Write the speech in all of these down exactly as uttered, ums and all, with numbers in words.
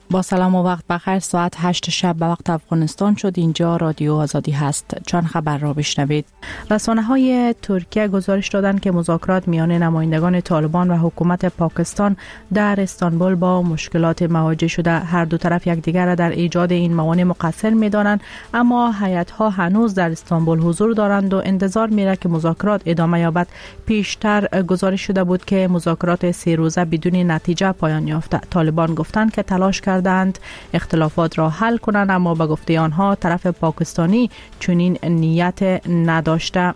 با سلام و وقت بخیر. ساعت هشت شب به وقت افغانستان شد. اینجا رادیو آزادی هست. چند خبر را بشنوید. رسانه های ترکیه گزارش دادند که مذاکرات میان نمایندگان طالبان و حکومت پاکستان در استانبول با مشکلات مواجه شده. هر دو طرف یکدیگر را در ایجاد این موانع مقصر می‌دانند، اما هیئت‌ها هنوز در استانبول حضور دارند و انتظار می‌رود که مذاکرات ادامه یابد. پیشتر گزارش شده بود که مذاکرات سه روزه بدون نتیجه پایان یافته. طالبان گفتند که تلاش کردند اختلافات را حل کنند، اما به گفته آنها طرف پاکستانی چنین نیت نداشته.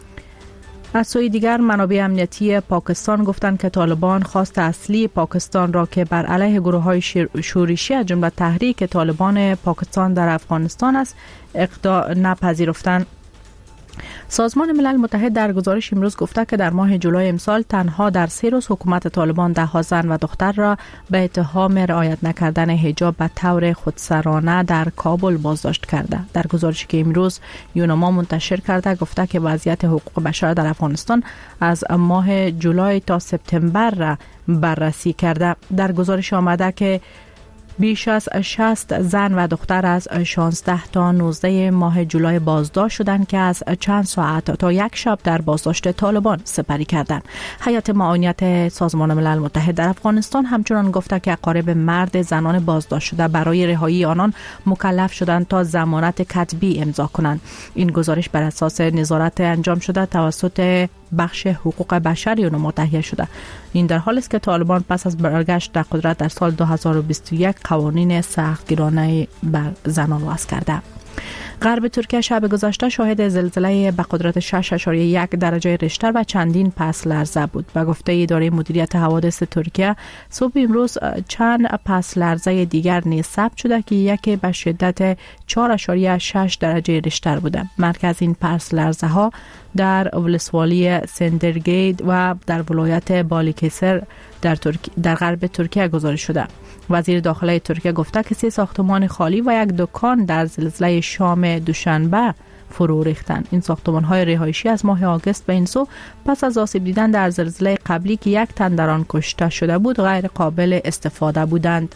از سوی دیگر منابع امنیتی پاکستان گفتند که طالبان خواست اصلی پاکستان را که بر علیه گروه‌های شورشی از جمله تحریک طالبان پاکستان در افغانستان است اقدام نپذیرفتند. سازمان ملل متحد در گزارش امروز گفته که در ماه جولای امسال تنها در سه روز حکومت طالبان ده ها زن و دختر را به اتهام رعایت نکردن حجاب به طور خودسرانه در کابل بازداشت کرده. در گزارشی که امروز یونما منتشر کرده گفته که وضعیت حقوق بشر در افغانستان از ماه جولای تا سپتامبر را بررسی کرده. در گزارش آمده که بیش از شصت زن و دختر از شانزده تا نوزده ماه جولای بازداشت شدند که از چند ساعت تا یک شب در بازداشت طالبان سپری کردند. هیئت معاونیت سازمان ملل متحد در افغانستان همچنان گفته که اقارب مرد زنان بازداشت شده برای رهایی آنان مکلف شدند تا ضمانت کتبی امضا کنند. این گزارش بر اساس نظارت انجام شده توسط بخش حقوق بشر یونما تهیه شده. این در حالی است که طالبان پس از برگشت در قدرت در سال دو هزار و بیست و یک قوانین سختگیرانه بر زنان وضع کرده. غرب ترکیه شب گذشته شاهد زلزله به قدرت شش اشاریه یک درجه ریشتر و چندین پس لرزه بود. به گفته اداره مدیریت حوادث ترکیه صبح امروز چند پس لرزه دیگر نیز ثبت شده که یکی به شدت چهار اشاریه شش درجه ریشتر بوده. مرکز این پس لرزه ها در ولسوالی سندرگید و در ولایت بالیکسر در ترک... در غرب ترکیه گزارش شده. وزیر داخله ترکیه گفته که سه ساختمان خالی و یک دکان در زلزله شام دوشنبه فرو ریختند. این ساختمان‌های رهایشی از ماه آگوست به این سو پس از آسیب دیدن در زلزله قبلی که یک تن در آن کشته شده بود غیر قابل استفاده بودند.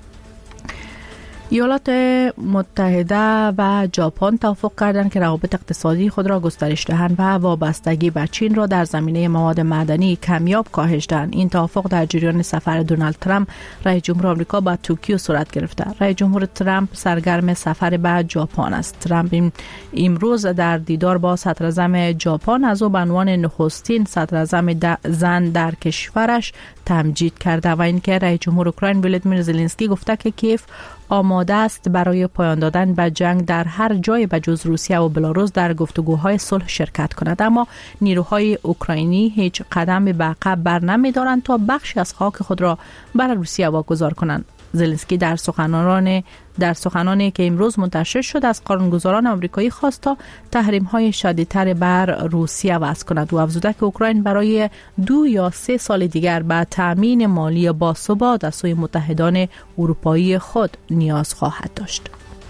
ایالات متحده و ژاپن توافق کردند که روابط اقتصادی خود را گسترش دهند و وابستگی به چین را در زمینه مواد معدنی کمیاب کاهش دهند. این توافق در جریان سفر دونالد ترامپ رئیس جمهور آمریکا به توکیو صورت گرفته. رئیس جمهور ترامپ سرگرم سفر به ژاپن است. ترامپ امروز در دیدار با صدر اعظم ژاپن از او به عنوان نخستین صدر اعظم زن در کشورش تمجید کرده و اینکه رئیس جمهور اوکراین ولادیمیر زلنسکی گفته که کیف آماده است برای پایان دادن به جنگ در هر جای به جز روسیه و بلاروس در گفتگوهای صلح شرکت کند، اما نیروهای اوکراینی هیچ قدم به عقب بر نمی‌دارند تا بخشی از خاک خود را برای روسیه واگذار کنند. زلنسکی در سخنرانی در سخنانی که امروز منتشر شد از قانونگذاران آمریکایی خواست تا تحریم‌های شدیدتر بر روسیه وضع کند و افزوده که اوکراین برای دو یا سه سال دیگر به تأمین مالی باثبات از سوی متحدان اروپایی خود نیاز خواهد داشت.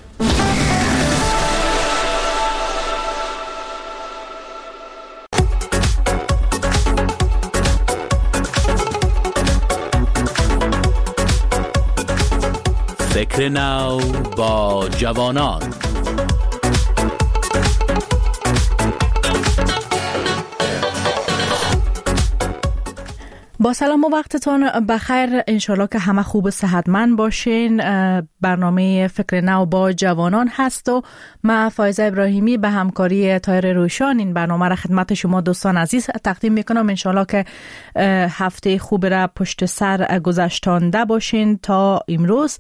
فکر نو با جوانان. با سلام و وقتتون بخیر. انشالله که همه خوب و صحتمند باشین. برنامه فکر نو با جوانان هست و من فایزه ابراهیمی به همکاری طاهر روشان این برنامه را خدمت شما دوستان عزیز تقدیم میکنم. انشالله که هفته خوب را پشت سر گذشتانده باشین تا امروز.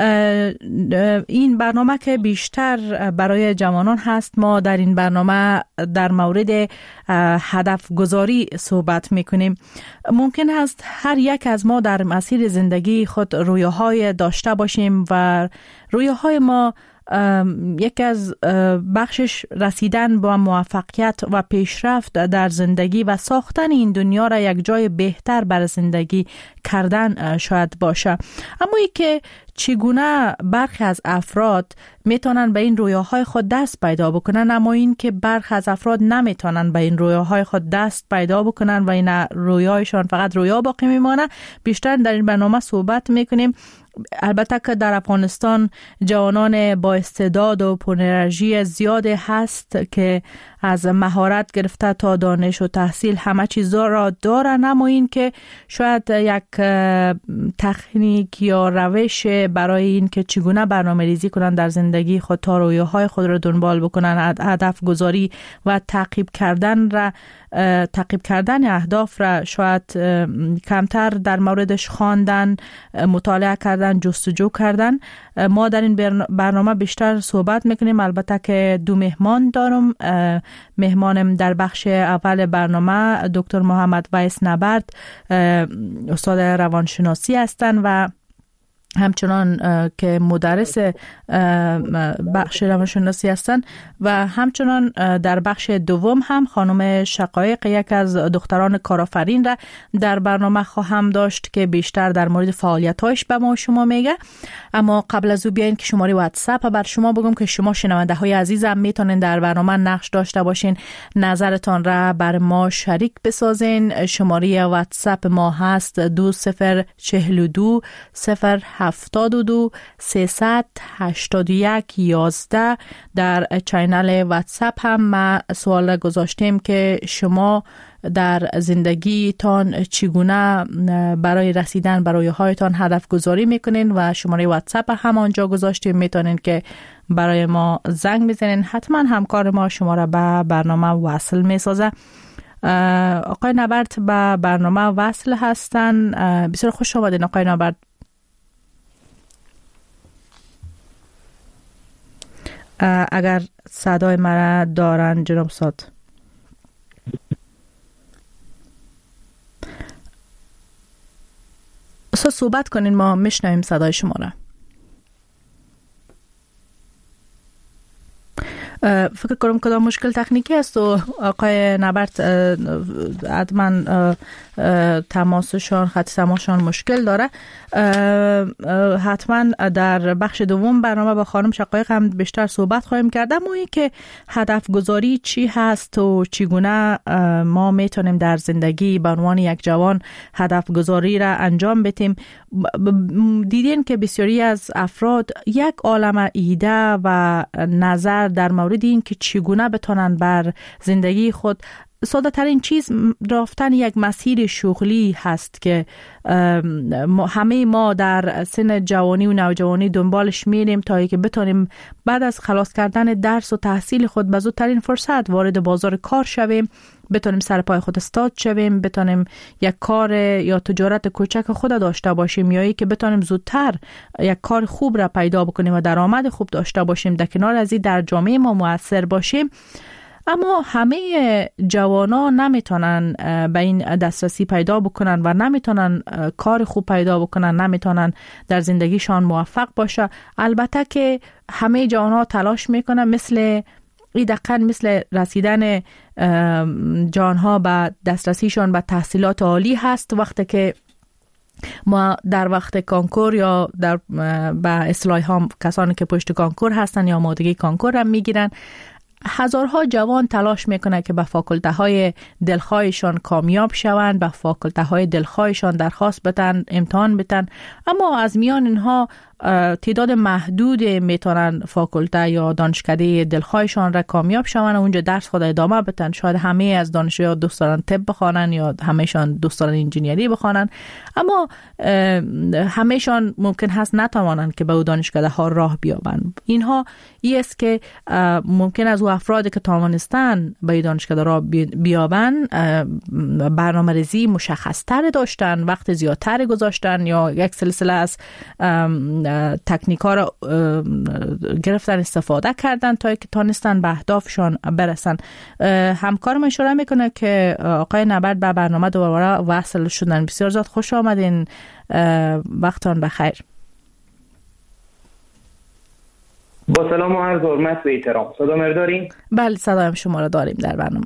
این برنامه که بیشتر برای جوانان هست، ما در این برنامه در مورد هدف گذاری صحبت میکنیم. ممکن است هر یک از ما در مسیر زندگی خود رویاهای داشته باشیم و رویاهای ما یکی از بخشش رسیدن به موفقیت و پیشرفت در زندگی و ساختن این دنیا را یک جای بهتر برای زندگی کردن شاید باشه. اما ای که چگونه برخی از افراد میتونن به این رویاهای خود دست پیدا بکنن، اما این که برخی از افراد نمیتونن به این رویاهای خود دست پیدا بکنن و این رویایشان فقط رویا باقی میمانه، بیشتر در این برنامه صحبت میکنیم البته که در افغانستان جوانان با استعداد و پر انرژی زیادی هست که از مهارت گرفته تا دانش و تحصیل همه چیزا را دارن، اما این که شاید یک تکنیک یا روش برای این که چگونه برنامه‌ریزی کنن در زندگی خود تا رویاهای خود را دنبال بکنن، هدف گذاری و تعقیب کردن را تعقیب کردن اهداف را شاید کمتر در موردش خواندن، مطالعه کردن، جستجو کردن. ما در این برنامه بیشتر صحبت میکنیم. البته که دو مهمان دارم. مهمانم در بخش اول برنامه دکتر محمد ویس نبرد، استاد روانشناسی هستند و همچنان که مدرس بخش روانشناسی هستند و همچنان در بخش دوم هم خانم شقایق، یک از دختران کارآفرین را در برنامه خواهم داشت که بیشتر در مورد فعالیت‌هاش به ما شما میگه. اما قبل از او بیاین که شماره واتساپ بر شما بگم که شما شنونده های عزیزم میتونین در برنامه نقش داشته باشین، نظرتان را بر ما شریک بسازین. شماره واتساپ ما هست دو صفر چهل و دو صفر هفتاد و دو سیصد هشتاد و یک یازده. در چینل واتساپ هم ما سوال گذاشتیم که شما در زندگیتان چگونه برای رسیدن برای هایتان هدف گذاری میکنین و شماره واتساپ هم آنجا گذاشتیم، میتونین که برای ما زنگ بزنین. حتما همکار ما شما را به برنامه وصل میسازه. آقای نبرد به برنامه وصل هستن. بسیار خوش آمدین آقای نبرد. اگر صدای مرا دارن جناب ساد. اصلا صحبت کنین، ما میشنویم صدای شما را. فکر کنم کدام مشکل تکنیکی است و آقای نبرد حتما تماسشان خط تماسشان مشکل داره. حتما در بخش دوم برنامه با خانم شقایق هم بیشتر صحبت خواهیم کرد. اما این که هدف گذاری چی هست و چگونه ما میتونیم در زندگی به عنوان یک جوان هدف گذاری را انجام بدیم. دیدین که بسیاری از افراد یک عالمه ایده و نظر در مورد این که چگونه بتونن بر زندگی خود، ساده ترین چیز رفتن یک مسیر شغلی هست که همه ما در سن جوانی و نوجوانی دنبالش میریم تا اینکه بتونیم بعد از خلاص کردن درس و تحصیل خود به زودترین فرصت وارد بازار کار شویم، بتونیم سر پای خود استاد شویم، بتونیم یک کار یا تجارت کوچک خود داشته باشیم یا ای که بتونیم زودتر یک کار خوب را پیدا بکنیم و درآمد خوب داشته باشیم، در کنار از این در جامعه ما مؤثر باشیم. اما همه جوانان نمیتونن به این دسترسی پیدا بکنن و نمیتونن کار خوب پیدا بکنن، نمیتونن در زندگیشان موفق باشه. البته که همه جوانان تلاش میکنن، مثل این دقیقاً مثل رسیدن جوانها به دسترسیشان به تحصیلات عالی هست. وقتی که ما در وقت کانکور یا در به اصطلاح هم کسانی که پشت کانکور هستن یا آمادگی کانکور هم میگیرن، هزارها جوان تلاش میکنه که به فاکولته های دلخواهشان کامیاب شوند، به فاکولته های دلخواهشان درخواست بدن، امتحان بدن، اما از میان اینها تعداد محدود میتونن فاکولته یا دانشکده دلخواهشان را کامیاب شوند و اونجا درس خود ادامه بدن. شاید همه از دانشجویان دوست دارن طب بخوانن یا همهشان دوست دارن انجینیری بخوانن، اما همهشان ممکن هست نتوانند که به اون دانشکده ها راه بیابند. اینها ای است که ممکن از او افرادی که توانستن به دانشکده راه بیابند برنامه‌ریزی مشخص‌تر داشتن، وقت زیادتر گذاشتن یا یک سلسله از تکنیک ها را گرفتن، استفاده کردن تا که تانستن به اهدافشان برسن. همکارم اشاره میکنه که آقای نبرد به برنامه دوباره وصل شدن. بسیار زیاد خوش آمدین، وقتان بخیر. با سلام و عرض حرمت و احترام. صدا من داریم؟ بله صدایم شما را داریم در برنامه.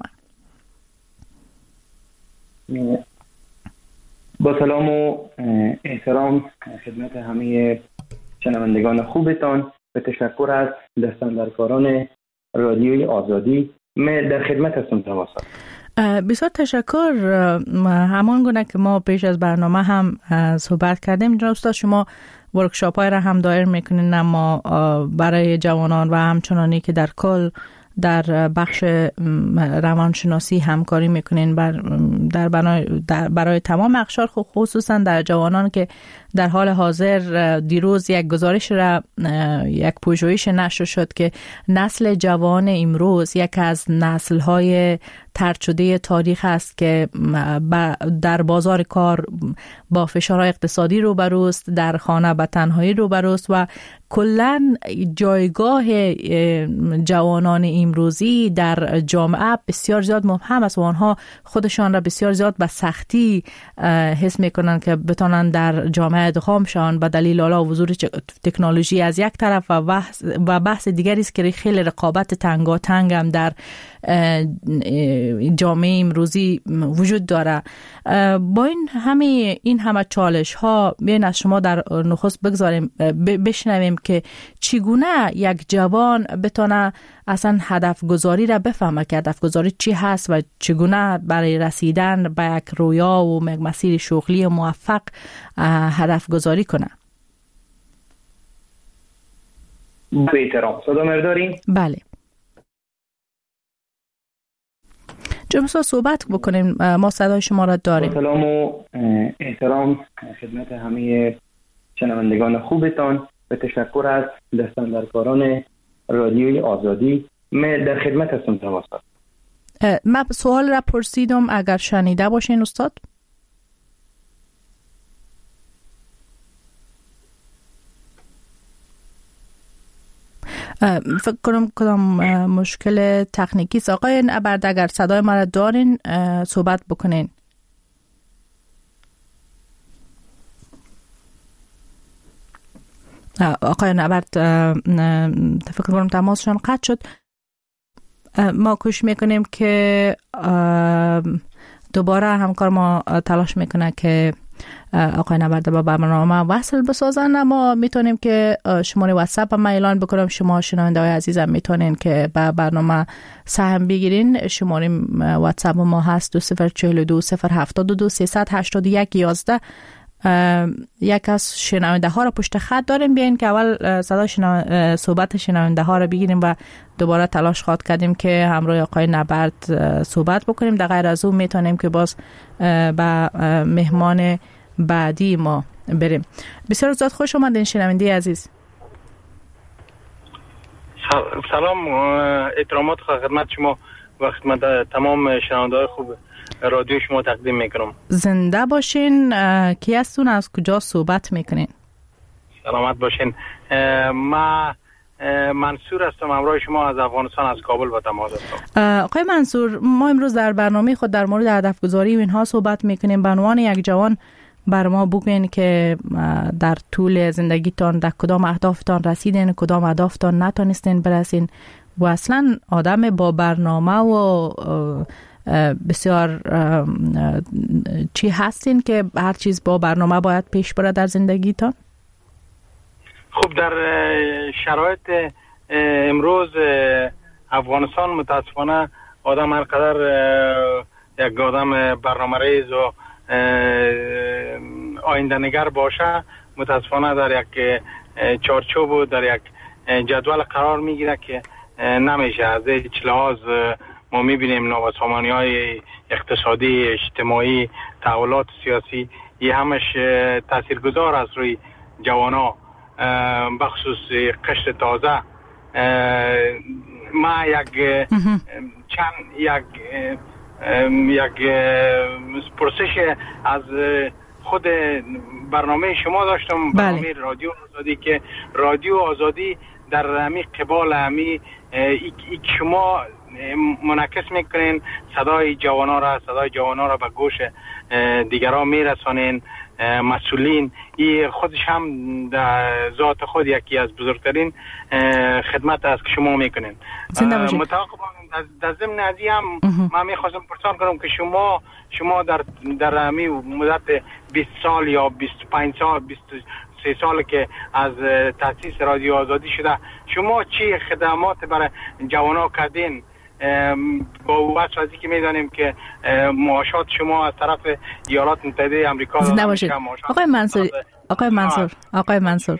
با سلام و احترام خدمت همه شنوندگان خوبتان و تشکر از دستاندرکاران رادیوی آزادی. من در خدمت هستم. تماسا بسیار تشکر. همان گونه که ما پیش از برنامه هم صحبت کردیم، جناب استاد شما ورکشاپ های را هم دایر میکنین، اما برای جوانان و همچنانی که در کل در بخش روانشناسی همکاری میکنین بر در برای, در برای تمام اقشار، خصوصا در جوانان که در حال حاضر دیروز یک گزارش را یک پژوهش نشر شد که نسل جوان امروز یک از نسل‌های طرد شده تاریخ است که در بازار کار با فشارهای اقتصادی روبروست، در خانه به تنهایی روبروست و کلاً جایگاه جوانان امروزی در جامعه بسیار زیاد مبهم است و آنها خودشان را بسیار زیاد به سختی حس میکنن که بتونن در جامعه ادغام شوند به دلیل حالا حضور تکنولوژی از یک طرف و بحث و بحث دیگری است که خیلی رقابت تنگاتنگ هم در جامعه امروزی وجود داره. با این همه این همه چالش ها بیاین از شما در نخست بگذاریم بشنویم که چگونه یک جوان بتونه اصلا هدف گذاری را بفهمه که هدف گذاری چی هست و چگونه برای رسیدن به یک رویا و یک مسیر شغلی موفق هدف گذاری کنه. به احترام صدا مرداریم؟ بله. جناب استاد صحبت بکنیم، ما صدای شما را داریم. سلام و احترام خدمت همه شنوندگان خوبتان و تشکر از دستاندرکاران رادیوی آزادی. من در خدمت هستم جناب استاد. من سوال را پرسیدم، اگر شنیده باشین استاد. فکر کنم کدام مشکل تکنیکی است. آقای نبرد اگر صدای ما را دارین صحبت بکنین. آقای نبرد فکر کنم تماسشان قطع شد. ما کوشش میکنیم که دوباره همکار ما تلاش میکنه که آقای نبرد با برنامه وصل بسازن، اما میتونیم که شماره واتساپ ما اعلان بکنم. شما شنونده‌های عزیزم میتونین که با برنامه سهم بگیرین. شماره واتساپ ما هست دو صفر چهل دو صفر هفتاد و دو سیصد هشتاد و یک یازده. یک از شنونده ها را پشت خط داریم، بیاین که اول صدا شنو... صحبت شنونده ها را بگیریم و دوباره تلاش خواهد کردیم که همراه آقای نبرد صحبت بکنیم. در غیر از اون میتونیم که باز با مهمان بعدی ما بریم. بسیار زیاد خوش آمدین شنونده عزیز. سلام، احترامات خدمت شما و خدمت تمام شنونده های خوب رادیو شما تقدیم میکنم. زنده باشین. کی هستون، از کجا صحبت میکنین؟ سلامت باشین. ما منصور هستم، همراه شما از افغانستان، از کابل با تماس هستم. آقای منصور، ما امروز در برنامه خود در مورد هدف گذاری و اینها صحبت میکنیم. به عنوان یک جوان بر ما بگوین که در طول زندگیتان در کدام اهدافتان رسیدین، کدام اهدافتان نتونستین برسین و اصلا آدم با برنامه و بسیار چی هستین که هر چیز با برنامه باید پیش بره در زندگیتان؟ خب در شرایط امروز افغانستان متاسفانه آدم هر قدر یک آدم برنامه ریز و آینده نگر باشه، متاسفانه در یک چارچوب و در یک جدول قرار میگیره که نمیشه. از هیچ لحاظ ما میبینیم نابسامانی های اقتصادی، اجتماعی، تحولات سیاسی، یه همش تاثیرگذار از روی جوانا، بخصوص قشت تازه. ما یک چند یک یک پرسش از خود برنامه شما داشتم، برنامه رادیو آزادی، که رادیو آزادی در همی قبال همی شما منعکس میکنین صدای جوانا را صدای جوانا را به گوش دیگران میرسانین. مسئولین این خودش هم در ذات خود یکی از بزرگترین خدمت است که شما میکنین. متعاقبا در ضمن از این هم من میخواستم پرسان کنم که شما شما در در همی مدت بیست سال یا بیست و پنج سال بیست و سه سال که از تأسیس رادیو آزادی شده، شما چی خدمات برای جوانا کردین؟ با واسه از که میدانیم که معاشات شما از طرف ایالات متحده آمریکا زنده باشید. آقای منصوری، آقای منصور آقای منصور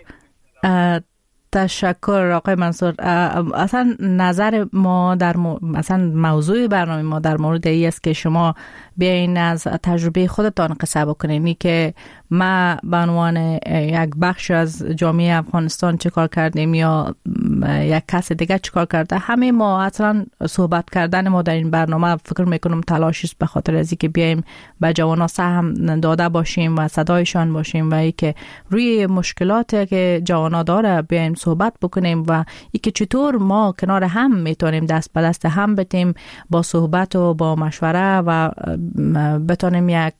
تشکر آقای منصور. اصلا نظر ما در م... اصلا موضوع برنامه ما در مورد این است که شما بیاین از تجربه خودتان قصه بکنین، این که ما به عنوان یک بخش از جامعه افغانستان چه کار کردیم یا یک کس دیگه چه کار کرده. همه ما اصلا صحبت کردن ما در این برنامه فکر میکنم تلاش است به خاطر از اینکه بیایم به جوانا سهم داده باشیم و صدایشان باشیم و ای که روی مشکلاتی که جوانا داره بیایم صحبت بکنیم و ای که چطور ما کنار هم میتونیم دست به دست هم بتیم با صحبت و با مشوره و بتونیم یک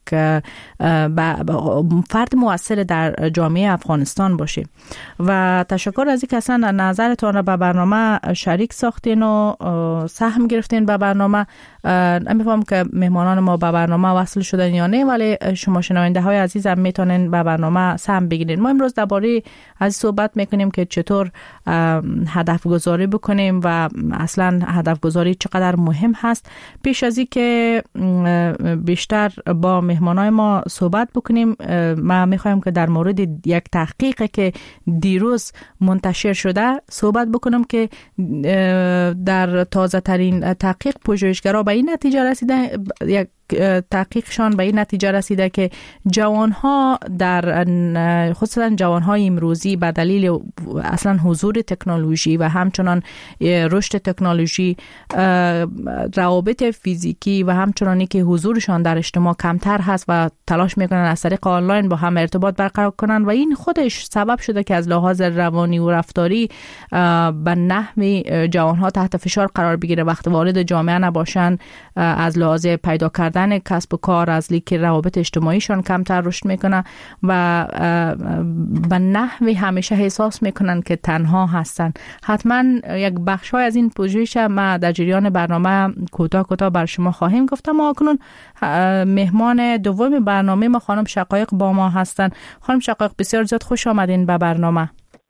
فرد مؤثر در جامعه افغانستان باشیم. و تشکر از اینکه اصلا نظرتون را به برنامه شریک ساختین و سهم گرفتین به برنامه. نمیفهم که مهمانان ما به برنامه وصل شدن یا نه، ولی شما شنونده های عزیزم میتونین به برنامه سهم بگیرین. ما امروز درباره از صحبت میکنیم که چطور هدف گذاری بکنیم و اصلا هدف گذاری چقدر مهم هست. پیش از اینکه بیشتر با مهمانای ما صحبت بکنیم، ما میخوایم که در مورد یک تحقیق که دیروز منتشر شده صحبت بکنم که در تازه ترین تحقیق پژوهشگرا به این نتیجه رسیده، یک تحقیقشان به این نتیجه رسیده که جوانها در خصوصا جوانهای امروزی به دلیل اصلا حضور تکنولوژی و همچنان رشد تکنولوژی، روابط فیزیکی و همچنانی که حضورشان در اجتماع کمتر هست و تلاش میکنن از طریق آنلاین با هم ارتباط برقرار کنن و این خودش سبب شده که از لحاظ روانی و رفتاری به نحوی جوانها تحت فشار قرار بگیره وقتی وارد جامعه نباشن، از لحاظ پیدا کردن کسب و کار، از لیک روابط اجتماعیشان کمتر رشد میکنه و به نحوی همیشه احساس میکنن که تنها هستن. حتما یک بخشای از این پژوهش ما در جریان برنامه کوتاه کوتاه بر شما خواهیم گفت. ما اکنون مهمان دوم برنامه ما خانم شقایق با ما هستن. خانم شقایق بسیار زیاد خوش آمدین به برنامه.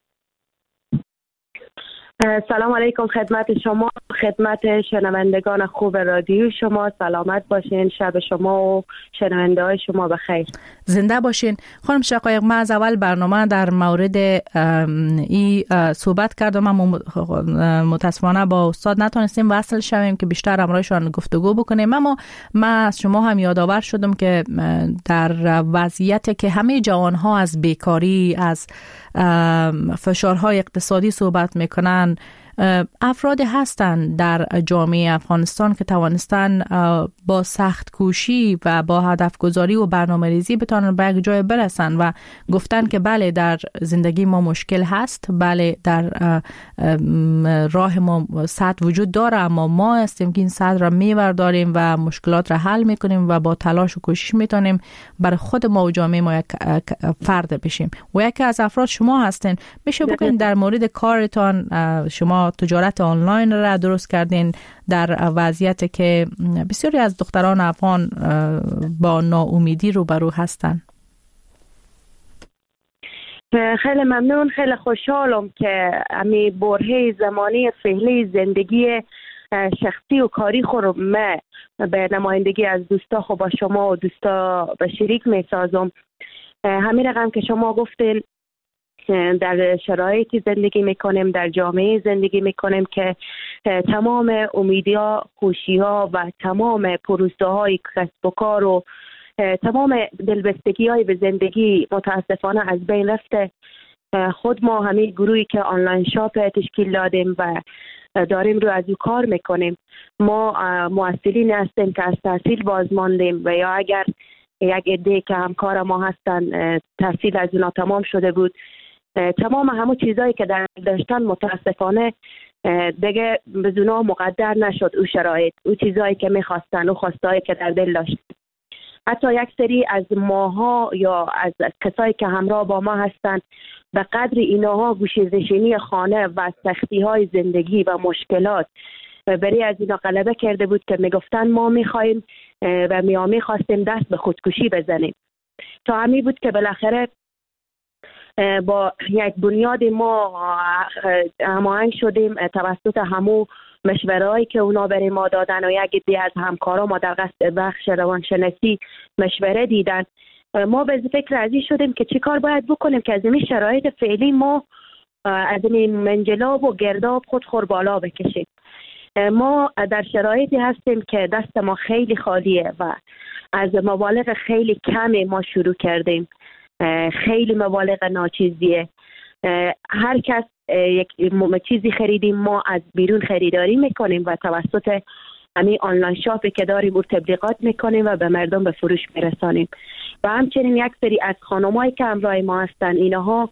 سلام علیکم خدمت شما، خدمت شنوندگان خوب رادیو شما. سلامت باشین، شب شما و شنونده های شما بخیر. زنده باشین. خانم شقایق، ما از اول برنامه در مورد ای صحبت کردم، ما متاسفانه با استاد نتونستیم وصل شویم که بیشتر امرایشان گفتگو بکنیم، اما ما از شما هم یادآور شدم که در وضعیتی که همه جوانها از بیکاری، از فشارهای اقتصادی صحبت میکنن، افراد هستند در جامعه افغانستان که توانستن با سخت کوشی و با هدف گذاری و برنامه ریزی بتونن به یک جای برسن و گفتن که بله در زندگی ما مشکل هست، بله در راه ما سد وجود داره، اما ما هستیم که این سد را میورداریم و مشکلات را حل میکنیم و با تلاش و کوشش میتونیم برای خود ما و جامعه ما یک فرد بشیم. و یکی از افراد شما هستین. میشه بکنید در مورد کارتان، شما تجارت آنلاین را درست کردین در وضعیتی که بسیاری از دختران افغان با ناامیدی روبرو هستند. خیلی ممنون، خیلی خوشحالم که امی برهه زمانی فعلی زندگی شخصی و کاری خود من به نمایندگی از دوستا خود با شما و دوستا به شریک می سازم. همین رقم که شما گفتین در شرایطی زندگی میکنیم، در جامعه زندگی میکنیم که تمام امیدها، خوشیها و تمام پروسه های کسب و کار و تمام دلبستگی های به زندگی متاسفانه از بین رفته. خود ما همین گروهی که آنلاین شاپ تشکیل دادیم و داریم رو از او کار میکنیم، ما مؤثرین هستیم که از تحصیل باز ماندیم و یا اگر یک عده که همکار ما هستن تحصیل از اونا تمام شده بود، تمام همون چیزایی که در داشتن متاسفانه دیگه به اونا مقدر نشد. او شرایط، او چیزایی که میخواستن، او خواستایی که در دل داشتن. حتی یک سری از ماها یا از کسایی که همراه با ما هستن به قدر اینها گوشه‌نشینی خانه و سختی های زندگی و مشکلات برای از اینا غلبه کرده بود که میگفتن ما میخوایم و ما میخواستیم دست به خودکشی بزنیم. تا همی بود که بالاخره با یک بنیاد ما هماهنگ شدیم توسط همو مشوره‌ای که اونا برای ما دادن و یک عده از همکارا ما در قصد بخش روانشناسی مشوره دیدن ما به فکر ازی شدیم که چی کار باید بکنیم که از این شرایط فعلی ما از این منجلاب و گرداب خود خور بالا بکشیم. ما در شرایطی هستیم که دست ما خیلی خالیه و از مبالغ خیلی کمی ما شروع کردیم. خیلی مبالغ ناچیزیه. هر کس یک چیزی خریدیم ما از بیرون خریداری میکنیم و توسط همین آنلاین شاپی که داریم او تبلیغات میکنیم و به مردم به فروش میرسانیم. و همچنین یک سری از خانمایی که همراه ما هستن، اینها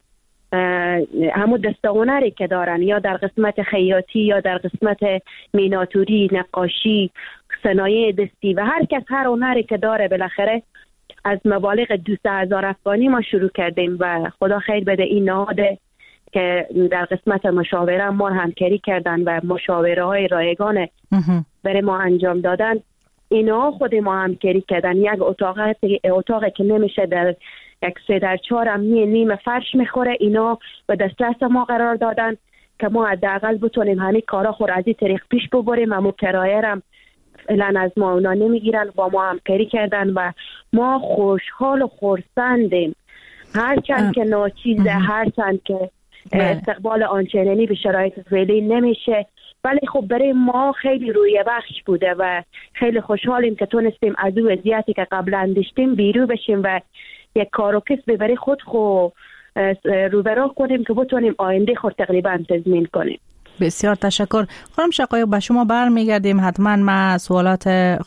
همون دسته‌هنری که دارن یا در قسمت خیاطی یا در قسمت میناتوری، نقاشی، صنایع دستی و هر کس هر هنری که داره بالاخره از مبالغ دویست هزار افغانی ما شروع کردیم و خدا خیر بده این نهاد که در قسمت مشاوره ما همکاری کردن و مشاوره های رایگان برای ما انجام دادن. اینا خود ما همکاری کردن. یک اتاق اتاقی که نمیشه در یک سه در چهار هم نیم فرش میخوره، اینا به دسترس ما قرار دادن که ما حداقل بتونیم همین کارا خور از این طریق پیش ببریم. اما کرایه هم فعلا از ما اونا نمیگیرن، با ما همکاری کردن و ما خوشحال و خرسندیم. هرچند که ناچیزه، هرچند که استقبال آنچنانی به شرایط فعلی نمیشه، ولی خب برای ما خیلی روی بخش بوده و خیلی خوشحالیم که تونستیم از اون وضعیتی که قبلا داشتیم بیرون بشیم و یک کار و کسب برای خود خو روبرو کنیم که بتونیم آینده خود تقریبا تضمین کنیم. بسیار تشکر. خانم شقایق، به شما برمیگردیم. حتما من سوالات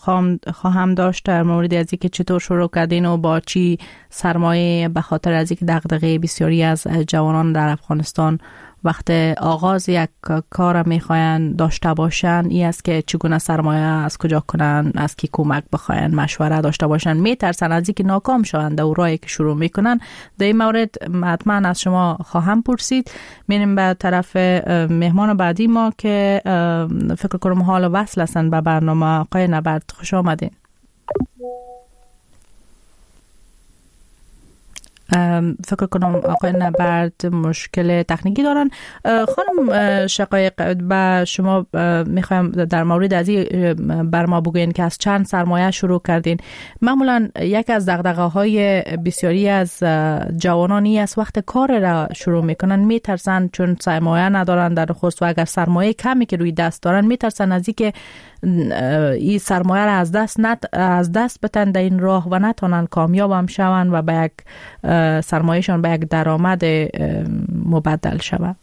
خواهم داشت در مورد از اینکه چطور شروع کردین و با چی سرمایه، به خاطر از اینکه دغدغه بسیاری از جوانان در افغانستان وقت آغاز یک کار میخواین داشته باشن این است که چگونه سرمایه از کجا کنن، از کی کمک بخواین، مشوره داشته باشن، میترسن از اینکه ناکام شوند در راهی که شروع میکنن. در این مورد حتما از شما خواهم پرسید. میریم به طرف مهمان بعدی ما که فکر کنم حالا وصل هستن به برنامه. آقای نبرد، خوش آمدین. فکر کنم آقای نبرد مشکل تکنیکی دارن. خانم شقایق، با شما میخوایم در مورد از این بر ما بگوین که از چند سرمایه شروع کردین. معمولا یک از دغدغه های بسیاری از جوانانی است وقت کار را شروع میکنن میترسن، چون سرمایه ندارن در خصوص و اگر سرمایه کمی که روی دست دارن میترسن از اینکه این سرمایه را از دست نت از دست بتن در این راه و نتونن کامیاب هم شون و به یک سرمایهشان به یک درآمد مبدل شود.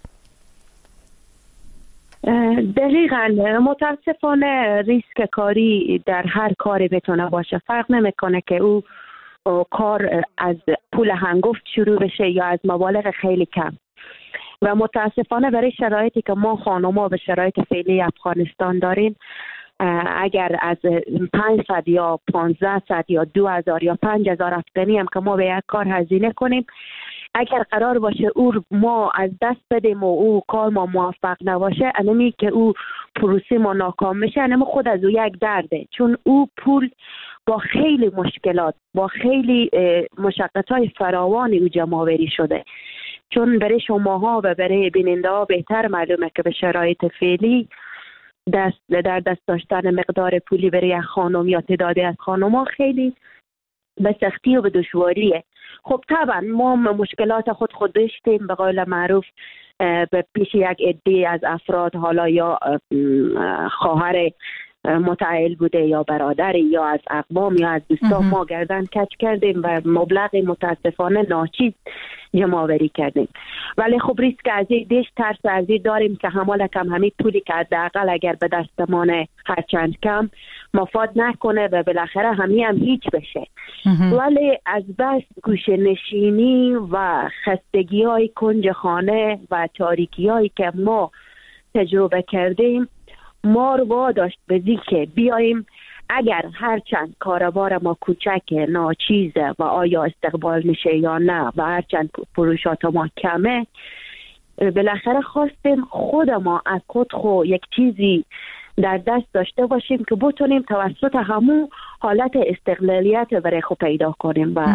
دقیقاً. متاسفانه ریسک کاری در هر کاری بتونه باشه، فرق نمیکنه که او کار از پول هنگفت شروع بشه یا از مبالغ خیلی کم. و متاسفانه برای شرایطی که ما خانم‌ها به شرایط فعلی افغانستان داریم، اگر از پانصد یا پانزده یا دو هزار یا پنج هزار افغانی هم که ما به یک کار هزینه کنیم، اگر قرار باشه او ما از دست بدیم و او کار ما موفق نباشه، انمی که او پروسه ما ناکام میشه، انمی خود از او یک درده. چون او پول با خیلی مشکلات، با خیلی مشقت‌های فراوانی او جمع‌آوری شده. چون برای شماها و برای بیننده ها بهتر معلومه که به شرایط فعلی دست در دست داشتن مقدار پولی برای خانم یا تعدادی از خانم ها خیلی به سختی و به دشواریه. خب طبعا ما مشکلات خود خود داشتیم، به قول معروف به پیش یک عده از افراد، حالا یا خواهر متعهل بوده یا برادر یا از اقوام یا از دوستان، ما گردن کج کردیم و مبلغ متاسفانه ناچیز جمع‌آوری کردیم. ولی خب ریسک از این دیش ترس از این داریم که همال کم همین پولی که حداقل اگر به دستمان هرچند کم مفاد نکنه و بالاخره همین هم هیچ بشه. ولی از بس گوشه نشینی و خستگی های کنج خانه و تاریکی هایی که ما تجربه کردیم، ما رو واداشت به که بیاییم اگر هرچند کاروبار ما کوچک ناچیزه و آیا استقبال میشه یا نه و هرچند فروشات ما کمه، بالاخره خواستیم خود ما از خود خو یک چیزی در دست داشته باشیم که بتونیم توسط همون حالت استقلالیت برای خود پیدا کنیم و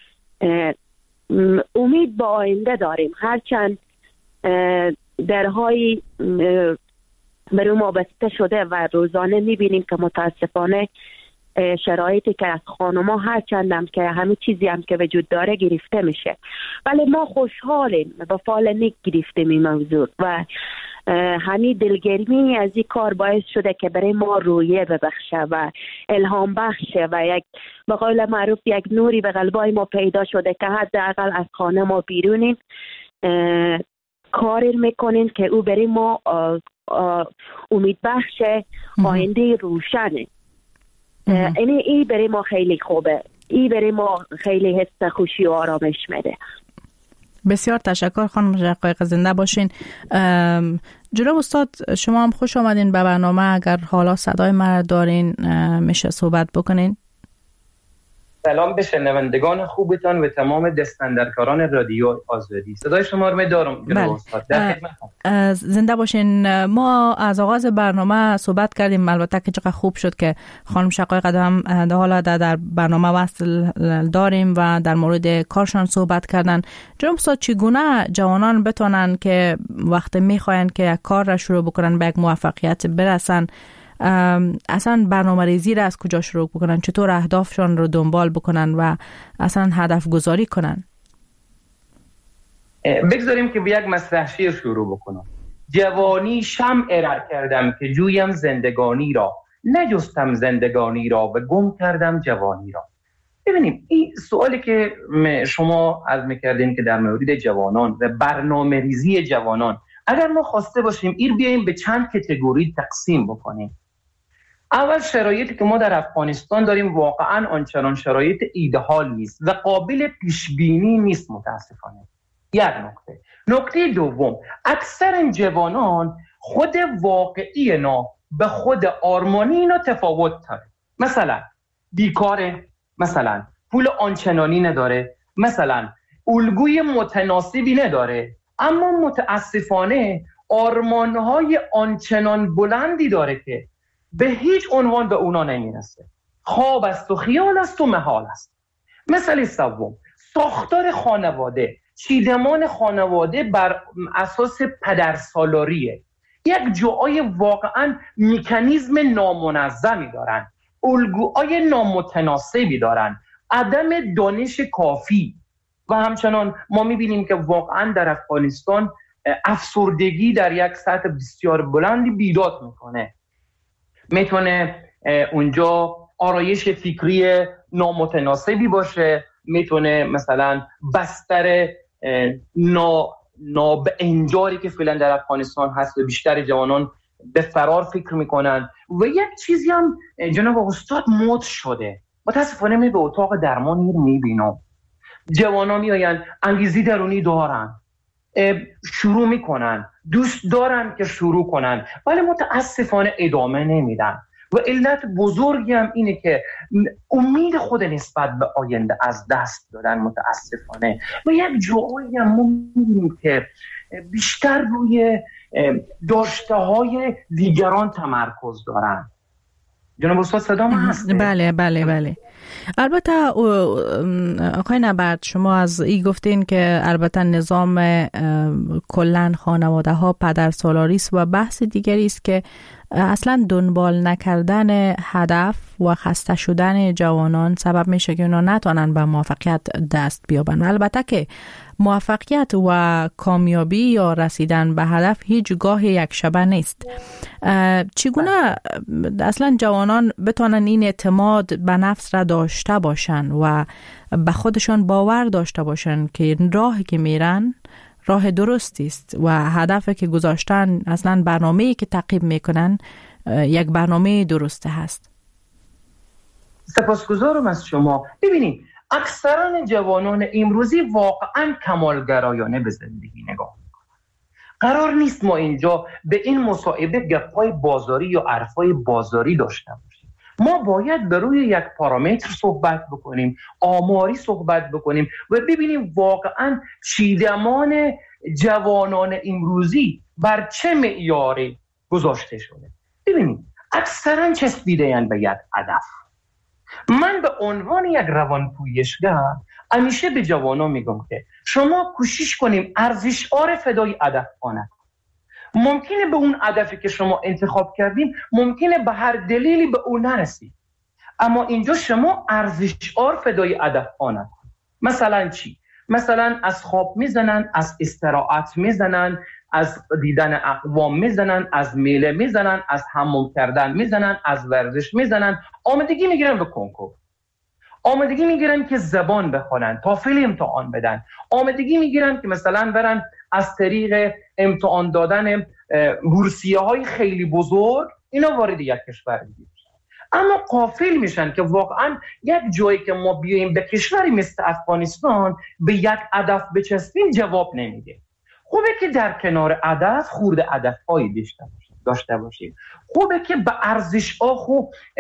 امید با آینده داریم. هرچند درهای برای ما بسته شده و روزانه میبینیم که متاسفانه شرایطی که از خانم‌ها هر چندم که همه چیزی هم که وجود داره گرفته میشه. ولی ما خوشحالیم با فال نیک گرفتیم این موضوع و همین دلگرمی از این کار باعث شده که برای ما رویه ببخشه و الهام بخشه و یک به قول معروف یک نوری به قلبای ما پیدا شده که حداقل از خانه ما بیرونیم کاری میکنیم که او برای ما امید بخشه، آینده روشنه. این ای برای ما خیلی خوبه، ای برای ما خیلی حس خوشی و آرامش میده. بسیار تشکر خانم شقایق، زنده باشین. جناب استاد شما هم خوش آمدین به برنامه. اگر حالا صدای من دارین میشه صحبت بکنین. سلام به شنوندگان خوبتان و تمام دستاندرکاران رادیو آزادی. صدای شما رو می‌دارم جناب استاد. در خدمتم. زنده باشین. ما از آغاز برنامه صحبت کردیم، البته که چقدر خوب شد که خانم شقایق هم در حالا در برنامه وصل داریم و در مورد کارشان صحبت کردن. جناب استاد چگونه جوانان بتونن که وقتی میخواین که یک کار را شروع بکنن به یک موفقیت برسن، اصلا برنامه ریزی را از کجا شروع بکنن، چطور اهدافشان رو دنبال بکنن و اصلا هدف گذاری کنن؟ بگذاریم که به یک مسرح شعر شروع بکنم. جوانی شمع را کردم که جویم زندگانی را، نجستم زندگانی را و گم کردم جوانی را. ببینیم این سوالی که شما عرض می‌کردین که در مورد جوانان و برنامه ریزی جوانان، اگر ما خواسته باشیم این بیاییم به چند کاتگوری تقسیم بکنیم. اول شرایطی که ما در افغانستان داریم واقعا آنچنان شرایط ایدئال نیست و قابل پیش بینی نیست متاسفانه. یک نکته. نکته دوم، اکثر جوانان خود واقعی اینا به خود آرمانی اینا تفاوت داره. مثلا بیکاره، مثلا پول آنچنانی نداره، مثلا الگوی متناسبی نداره، اما متاسفانه آرمانهای آنچنان بلندی داره که به هیچ عنوان به اونا نمیرسه. خواب است و خیال است و محال است. مثال سوم، ساختار خانواده، چیدمان خانواده بر اساس پدرسالاریه. یک جاهای واقعا مکانیزم نامنظمی دارن، الگوهای نامتناسبی دارن، عدم دانش کافی و همچنان ما میبینیم که واقعا در افغانستان افسردگی در یک سطح بسیار بلندی بیداد میکنه. میتونه اونجا آرایش فکری نامتناسبی باشه، میتونه مثلا بستر نا نابانجاری که فعلا در افغانستان هست و بیشتر جوانان به فرار فکر میکنن. و یک چیزی هم جناب استاد مد شده، متاسفانه می به اتاق درمان میبینم جوانا میآیند انگیزی درونی دارن، شروع میکنن، دوست دارن که شروع کنن، ولی متاسفانه ادامه نمیدن و علت بزرگی هم اینه که امید خود نسبت به آینده از دست دادن متاسفانه. و یک جایی هم ما می‌بینیم که بیشتر روی داشته های دیگران تمرکز دارن. جناب استاد صدا من هست؟ بله بله بله. البته آقای نبرد شما از این گفتین که البته نظام کلن خانواده ها پدر سالاری است و بحث دیگری است که اصلا دنبال نکردن هدف و خسته شدن جوانان سبب میشه که اونا نتونن به موفقیت دست بیابن. البته که موفقیت و کامیابی یا رسیدن به هدف هیچ گاه یک شبه نیست. چگونه اصلا جوانان بتونن این اعتماد به نفس را داشته باشن و به خودشان باور داشته باشن که راهی که میرن راه درستی است و هدفی که گذاشتن اصلا برنامه‌ای که تعقیب میکنن یک برنامه درسته هست؟ سپاسگزارم از شما. ببینید اکثرا جوانان امروزی واقعا کمالگرایانه به زندگی نگاه میکنن. قرار نیست ما اینجا به این مصاحبه گپ‌های بازاری یا حرفای بازاری داشته باشیم. ما باید به روی یک پارامتر صحبت بکنیم، آماری صحبت بکنیم و ببینیم واقعا چیدمان جوانان امروزی بر چه معیاری گذاشته شده. ببینیم اکثرا چسبیده‌اند به یک هدف. من به عنوان یک روانپویشگر همیشه به جوانان میگم که شما کوشش کنیم ارزش‌آر فدای هدف کنید. ممکنه به اون هدفی که شما انتخاب کردیم ممکنه به هر دلیلی به اون نرسید، اما اینجا شما ارزش‌آور فدای هدف‌ها نکن. مثلا چی؟ مثلا از خواب میزنن، از استراحت میزنن، از دیدن اقوام میزنن، از میله میزنن، از حموم کردن میزنن، از ورزش میزنن، آمادگی میگیرن به کنکور، آمادگی میگیرن که زبان بخونن، تافل امتحان بدن، آمادگی میگیرن که مثلا برن از طریق امتحان دادن بورسیه های خیلی بزرگ اینا وارد یک کشور دیگه. اما غافل میشن که واقعا یک جایی که ما بیاییم به کشوری مثل افغانستان به یک هدف بچسبیم جواب نمیده. خوبه که در کنار هدف خورده هدف‌های داشته باشیم. خوبه که به ارزش‌ها خو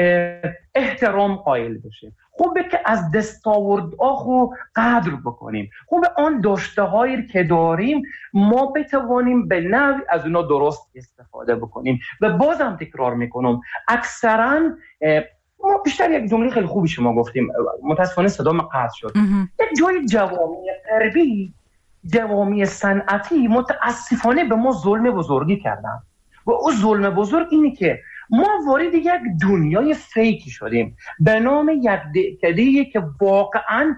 احترام قائل بشیم. خوبه که از دستاوردها خو قدر بکنیم. خوبه آن داشته‌هایی که داریم ما بتوانیم به نوعی از اونا درست استفاده بکنیم. و بازم تکرار میکنم اکثراً ما بیشتر یک جمله خیلی خوبی شما گفتیم، متاسفانه صدام قطع شد. یک جای جوامع غربی، جوامع صنعتی متاسفانه به ما ظلم بزرگی کردن و اون ظلم بزرگ اینه که ما وارد یک دنیای فیکی شدیم به نام یک دهکده‌ای که واقعا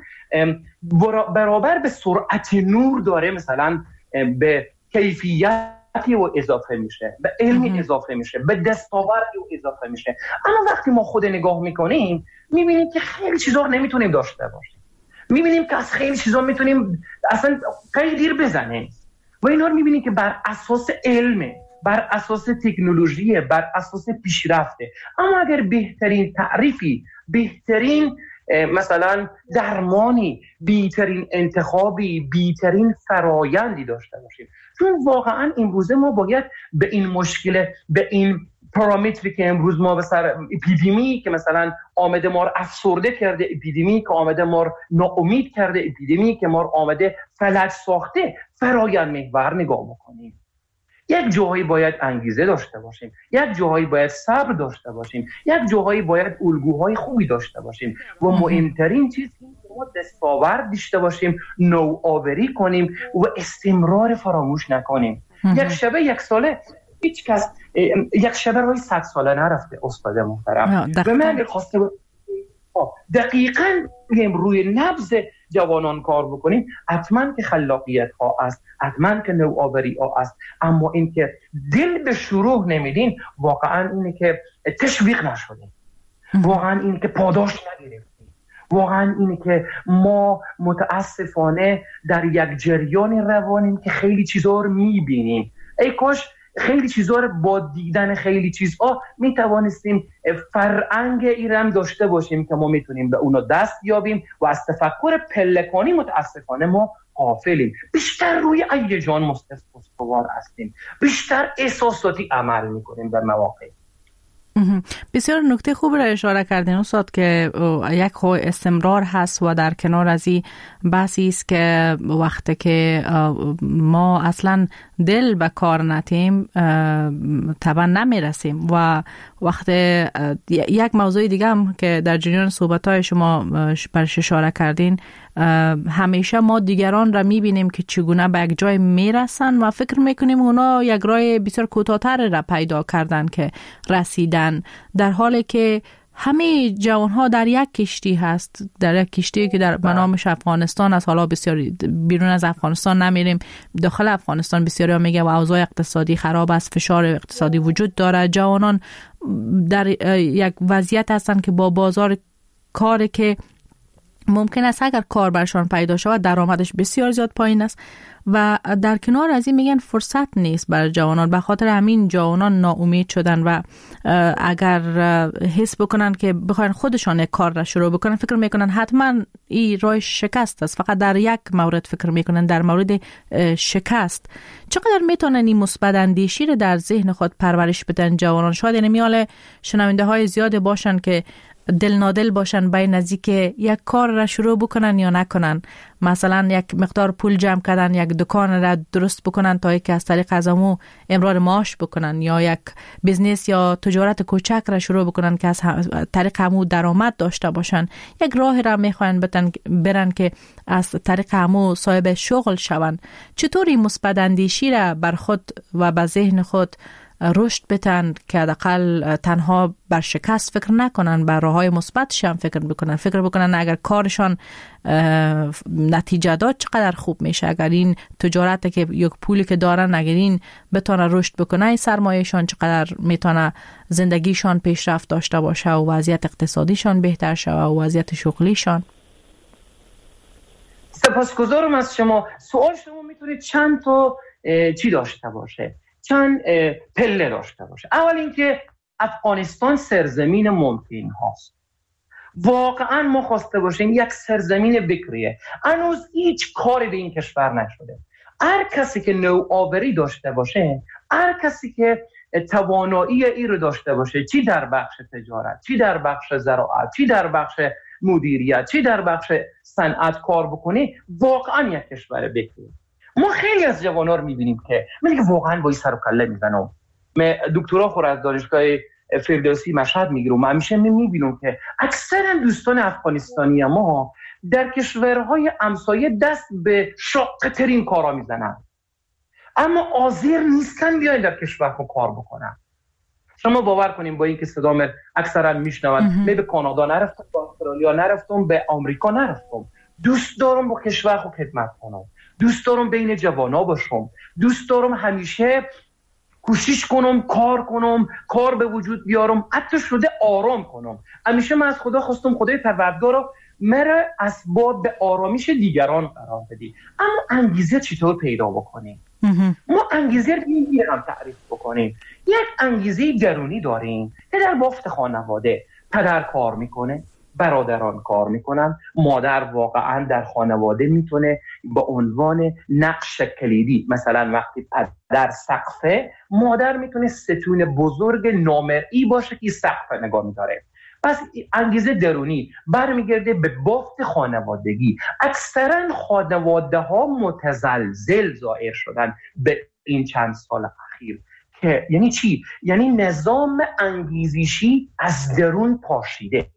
برابر به سرعت نور داره مثلا به کیفیتی و اضافه میشه، به علمی اضافه میشه، به دستاوردی و اضافه میشه. اما وقتی ما خود نگاه میکنیم میبینیم که خیلی چیزا رو نمیتونیم داشته باشیم، میبینیم که از خیلی چیزا میتونیم اصلا غیر بزنیم و اینا رو میبینیم که بر اساس علمه، بر اساس تکنولوژی، بر اساس پیشرفته. اما اگر بهترین تعریفی، بهترین مثلا درمانی، بهترین انتخابی، بهترین فرایندی داشته باشیم، چون واقعا امروزه ما باید به این مشکل، به این پارامتری که امروز ما به سر اپیدمی که مثلا آمده ما رو افسرده کرده، اپیدمی که آمده ما رو ناامید کرده، اپیدمی که ما رو آمده فلج ساخته، فرایند محور نگاه بکنیم. یک جاهایی باید انگیزه داشته باشیم، یک جاهایی باید صبر داشته باشیم، یک جاهایی باید الگوهای خوبی داشته باشیم و مهمترین چیز این که ما دستاورد داشته باشیم، نوآوری کنیم و استمرار فراموش نکنیم. یک شبه یک ساله هیچ کس یک شبه روی صد ساله نرفته استاد محترم. به من خواسته دقیقاً روی نبض جوانان کار بکنیم، حتما که خلاقیت ها است، حتما که نوآوری ها است، اما این که دل به شروع نمیدین واقعا اینه که تشویق نشدیم، واقعا اینه که پاداش نگرفتیم، واقعا اینه که ما متاسفانه در یک جریان روانیم که خیلی چیزا رو میبینیم. ای کاش خیلی چیزا رو با دیدن خیلی چیزها میتوانستیم فرهنگ ایران داشته باشیم که ما میتونیم به اونا دست یابیم و از تفکر پلکانی متاسفانه ما غافلیم. بیشتر روی هیجان مستقر هستیم، بیشتر احساساتی عمل میکنیم در مواقع. بسیار نکته خوب را اشاره کردین استاد که یک خو استمرار هست و در کنار از این بحثی است که وقتی که ما اصلا دل به کار نتیم طبعا نمیرسیم. و وقتی یک موضوع دیگه هم که در جریان صحبت‌های شما برش اشاره کردین، همیشه ما دیگران را میبینیم که چگونه به یک جای میرسن و فکر میکنیم اونا یک راه بسیار کوتاه‌تر را پیدا کردن که رسیدن، در حالی که همه جوانها در یک کشتی هست، در یک کشتی که در نامش افغانستان است. حالا بسیاری بیرون از افغانستان نمیریم، داخل افغانستان بسیاری ها میگه و اوضاع اقتصادی خراب است، فشار اقتصادی وجود داره، جوانان در یک وضعیت هستند که با بازار کاری که ممکن است اگر کار برشان پیدا شود درآمدش بسیار زیاد پایین است و در کنار از این میگن فرصت نیست برای جوانان. به خاطر همین جوانان ناامید شدن و اگر حس بکنن که بخواین خودشان یک کار را شروع بکنن فکر میکنن حتما این راه شکست است. فقط در یک مورد فکر میکنن، در مورد شکست. چقدر میتونن این مثبت اندیشی رو در ذهن خود پرورش بدن جوانان؟ شاید یعنی میال شنونده های زیاد باشن که دل نادل باشن بین نزدیک یک کار را شروع بکنن یا نکنن، مثلا یک مقدار پول جمع کردن یک دکان را درست بکنن تا یک از طریق از امو امرار معاش بکنن، یا یک بیزنس یا تجارت کوچک را شروع بکنن که از طریق امو درآمد داشته باشن، یک راه را میخوان برن که از طریق امو صاحب شغل شون. چطوری مثبت اندیشی را بر خود و به ذهن خود رشد بتن که حداقل تنها بر شکست فکر نکنن، بر راههای مثبتش هم فکر بکنن، فکر بکنن اگر کارشان نتیجه داد چقدر خوب میشه، اگر این تجارت که یک پولی که دارن اگر این بتونه رشد بکنه، سرمایه‌شان چقدر میتونه زندگیشان پیشرفت داشته باشه و وضعیت اقتصادیشان بهتر شه و وضعیت شغلیشان. سپاسگزارم از شما. سوال شما میتونه چند تا چی داشته باشه، چند پله داشته باشه. اول اینکه افغانستان سرزمین ممکن هاست. واقعا ما خواسته باشیم یک سرزمین بکریه. هنوز هیچ کاری به این کشور نشده. هر کسی که نوآوری داشته باشه، هر کسی که توانایی ای رو داشته باشه، چی در بخش تجارت، چی در بخش زراعت، چی در بخش مدیریت، چی در بخش صنعت کار بکنه، واقعا یک کشور بکریه. ما خیلی از جوان‌ها رو می‌بینیم که من دیگه واقعا با این سر و کله میزنم. من دکترا خور از دانشگاه فردوسی مشهد میگیرم، همیشه می‌بینم که اکثر دوستان افغانستانی ما در کشورهای همسایه دست به شاق‌ترین کارا میزنن، اما حاضر نیستن بیاین در کشور خود کار بکنن. شما باور کنیم با اینکه صدام اکثرا میشنون، من به کانادا نرفتم، به استرالیا نرفتم، به آمریکا نرفتم. دوست دارم با کشور خود خدمت کنم، دوست دارم بین جوانا باشم، دوست دارم همیشه کوشش کنم، کار کنم، کار به وجود بیارم، حتی شده آرام کنم. همیشه من از خدا خواستم خدای پروردگار رو مرا اسباب به آرامش دیگران قرار بدی. اما انگیزه چطور پیدا بکنیم؟ ما انگیزه رو نمی‌تونیم تعریف بکنیم. یک انگیزه درونی داریم که در بافت خانواده پدر کار میکنه، برادران کار میکنن، مادر واقعا در خانواده میتونه به عنوان نقش کلیدی، مثلا وقتی پدر سقفه، مادر میتونه ستون بزرگ نامرئی باشه که سقف نگاه میداره. پس انگیزه درونی برمیگرده به بافت خانوادگی. اکثرا خانواده ها متزلزل ظاهر شدن به این چند سال اخیر. که یعنی چی؟ یعنی نظام انگیزشی از درون پاشیده.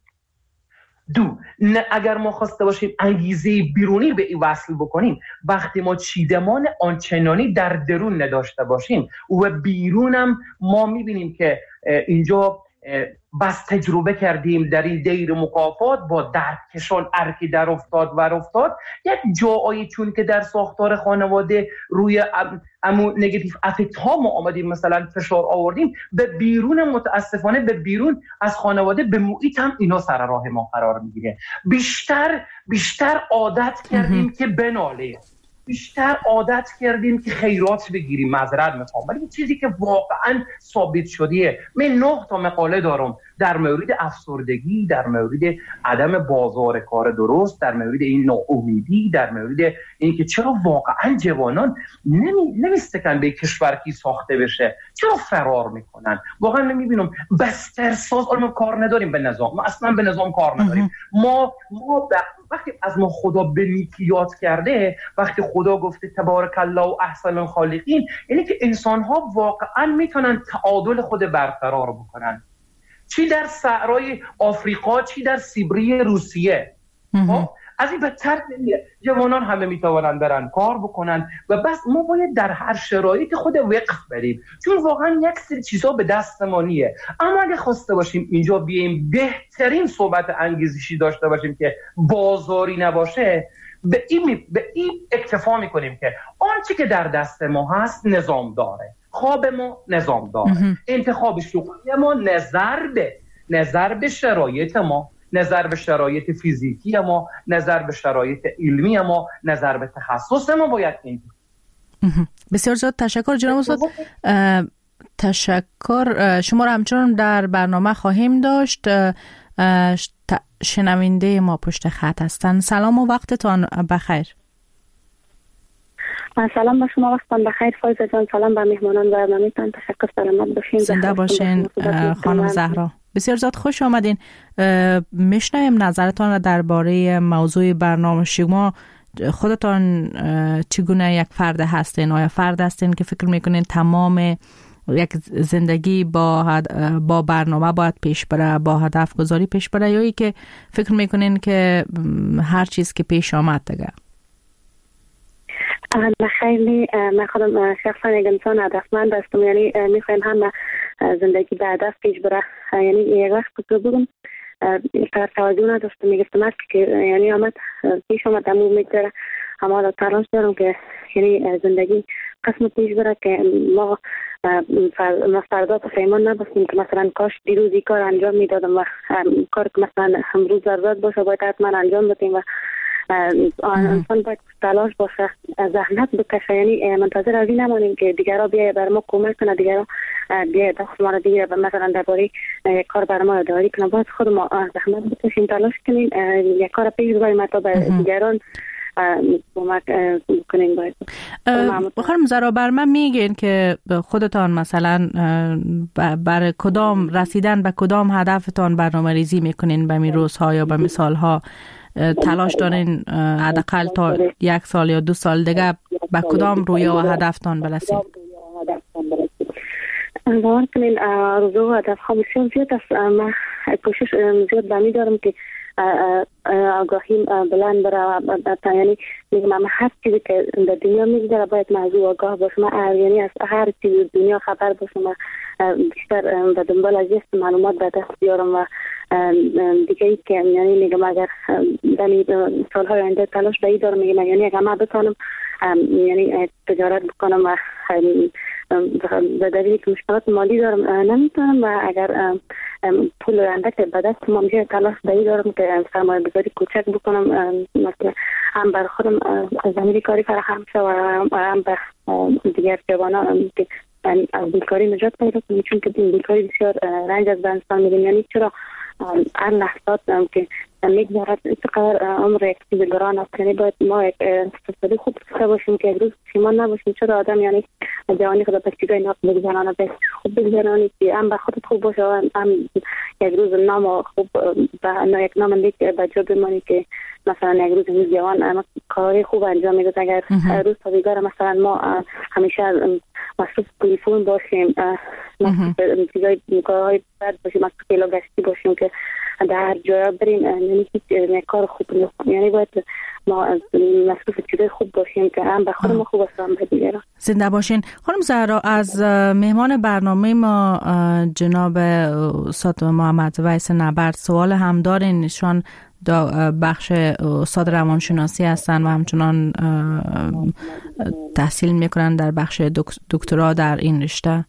دو، نه اگر ما خواسته باشیم انگیزه بیرونی به این وصل بکنیم، وقتی ما چیدمان آنچنانی در درون نداشته باشیم و بیرونم ما میبینیم که اینجا بس تجربه کردیم در این دیر مکافات با درکشان ارکی در افتاد و افتاد، یک جایی چون که در ساختار خانواده روی امو نگاتیو افکت ها ما آمدیم مثلا فشار آوردیم به بیرون، متاسفانه به بیرون از خانواده به محیط هم اینا سر راه ما قرار میگیره. بیشتر بیشتر عادت کردیم که بناله، بیشتر عادت کردیم که خیرات بگیریم. معذرت میخوام ولی چیزی که واقعا ثابت شدیه، من نه تا مقاله دارم در مورد افسردگی، در مورد عدم بازار کار درست، در مورد این ناامیدی، در مورد اینکه چرا واقعا جوانان نمی نمیستکن به کشور کی ساخته بشه، چرا فرار میکنن. واقعا نمیبینم بسترساز ما کار نداریم به نظام، ما اصلا به نظام کار نداریم. ما ما وقتی از ما خدا به نیکی یاد کرده، وقتی خدا گفته تبارک الله و احسن الخالقین، یعنی که انسان ها واقعا میتونن تعادل خود برقرار بکنن، چی در صحرای آفریقا، چی در سیبری روسیه. از این بدتر نمیه. جوانان همه میتوانن برن کار بکنن و بس ما باید در هر شرایط خود وقف بریم، چون واقعا یک سری چیزا به دست ما نیه. اما اگه خواسته باشیم اینجا بیایم بهترین صحبت انگیزشی داشته باشیم که بازاری نباشه، به این به این اکتفا میکنیم که آنچه که در دست ما هست نظام داره، خواب ما نظام داره، انتخاب شغلی ما نظر به نظر به شرایط ما، نظر به شرایط فیزیکی ما، نظر به شرایط علمی ما، نظر به تخصص ما باید این. بسیار زیاد تشکر جناب استاد. تشکر. شما را همچنان در برنامه خواهیم داشت. شنونده ما پشت خط هستن. سلام و وقتتان بخیر. سلام به شما، وقتتان بخیر. فایزه جان، سلام به مهمانان برنامه‌تان. تشکر، سلامت باشین. زنده باشین خانم زهرا. بسیار زیاد خوش آمدین. میشنویم نظرتان را درباره موضوع برنامه شما. خودتان چگونه یک فرد هستین؟ آیا فرد هستین که فکر میکنین تمام یک زندگی با با برنامه باید پیش بره، با هدف گذاری پیش بره، یا ای که فکر میکنین که هر چیز که پیش آمد دیگه؟ خیلی من خودم شخصا یک انسان هدفمند هستم، یعنی میخوایم همه زندگی به هدف پیش بره. یعنی یک وقت که بودم اینقدر توجه نداشتم، میگفتم است که یعنی آمد پیش آمد امو میگذره، اما را تلاش دارم که یعنی زندگی قسم پیش بره که ما فردا پشیمان نباشیم که مثلا کاش دیروزی کار انجام میدادم و کار که مثلا امروز ضرورت باشه باید حتما انجام بدیم و انسان باید تلاش باشه، زحمت بکشه. یعنی منتظر از این نمانیم که دیگرها بیایه بر ما کمک کنه، دیگرها بیایه دست ما را بگیره و مثلا درباره کار بر ما یادآوری کنه. باید خود ما زحمت بکشیم، تلاش کنیم، یک کار پیش ببریم تا به دیگران کمک کنیم. باید خانم زهرا برمه میگین که خودتان مثلا بر کدام رسیدن به کدام هدفتان برنامه ریزی میکنین به می روزها یا به مثالها تلاش دارین حداقل تا یک سال یا دو سال دیگه به کدام رویا و هدفتان برسید؟ باور کنین رویا و هدف ها بسیار زیاد است. من کوشش زیاد بمی دارم که آگاهی بلند بره، یعنی میگم من هر چیزی که در دنیا میگذره باید موضوع آگاه باشم، یعنی از هر چیزی دنیا خبر باشم، بیشتر به دنبال از یک معلومات به دست بیارم و دیگه ای که یعنی میگم اگر دمی سالهای آینده تلاش به ای دارم، میگم یعنی اگر من بتانم یعنی تجارت بکنم و به دلیلی که مشکلات مالی دارم نمیتونم و اگر پول آینده که به دست ما میشه تلاش به ای دارم که سرمایه گذاری کوچک بکنم، مثلا هم بر خودم زمینی کاری فراهم شه و هم بر دیگر جوانان که از بیکاری نجات پیدا کنیم، چون که بیکاری بسیار رنج از به انسان میدیم. یعنی چرا هر لحظات که میگذارد اینقدر عمر یک چیز گران است، یعنی باید ما یک اقتصادی خوب داشته باشیم که یک روز پشیمان نباشیم. چرا آدم یعنی جوانی خود به چیزای ناق بگذارانه، به خوب بگذارانی که هم به خودت خوب باشه و هم یک روز نام خوب به یک نام لیک به جا بمانی که مثلا یک روز این جوان کاری خوب انجام میده. اگر روز تا دیگر مثلا ما همیشه مصروف تلفن باشیم، مصروف چیزای کارهای بد باشیم، مصروف کلا گشتی باشیم که در هر جا بریم، یعنی هیچ کار خوب نیست. یعنی باید ما مصروف چیزای خوب باشیم که هم به خود ما خوب است هم به دیگران. زنده باشین. خانم زهرا، از مهمان برنامه ما جناب استاد محمد ویس نبرد سوال هم دارین. نشان بخش استاد روانشناسی هستن و همچنان تحصیل میکنن در بخش دکترا در این رشته.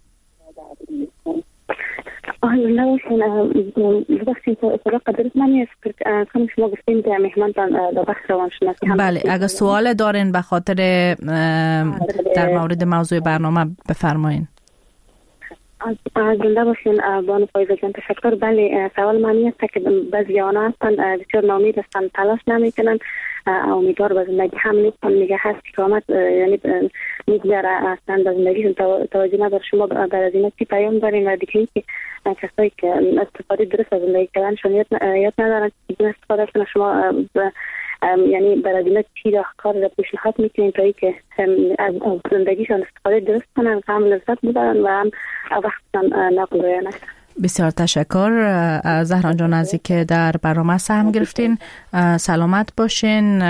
آه نوشین بخشی سراغ قدرت منی است که کنم شما گفتین که مهمانتان در بخش روانشناسی هم. بله، اگر سوال دارین به خاطر در مورد موضوع برنامه بفرمایین. از زنده باشین بانو فایزه جان، تشکر. بله، سوال معنی است که بعضی آنها هستن بسیار ناامید هستن، تلاش نمیکنن، امیدوار به زندگی هم نیستن، میگه هست که آمد یعنی میگذره اصلا به زندگیشون توجه نداره. شما بر از اینا چی پیام دارین و دیگه که کسایی که استفاده درست از زندگی کردنشون یاد ندارن که استفاده کنن، شما یعنی برای دیگه چی راهکار را پیشنهاد میکنین تا اینکه از زندگیشون استفاده درست کنن، هم لذت ببرن و هم وقتشون نقضایه نشن. بسیار تشکر زهران جان از اینکه در برنامه سهم گرفتین. سلامت باشین.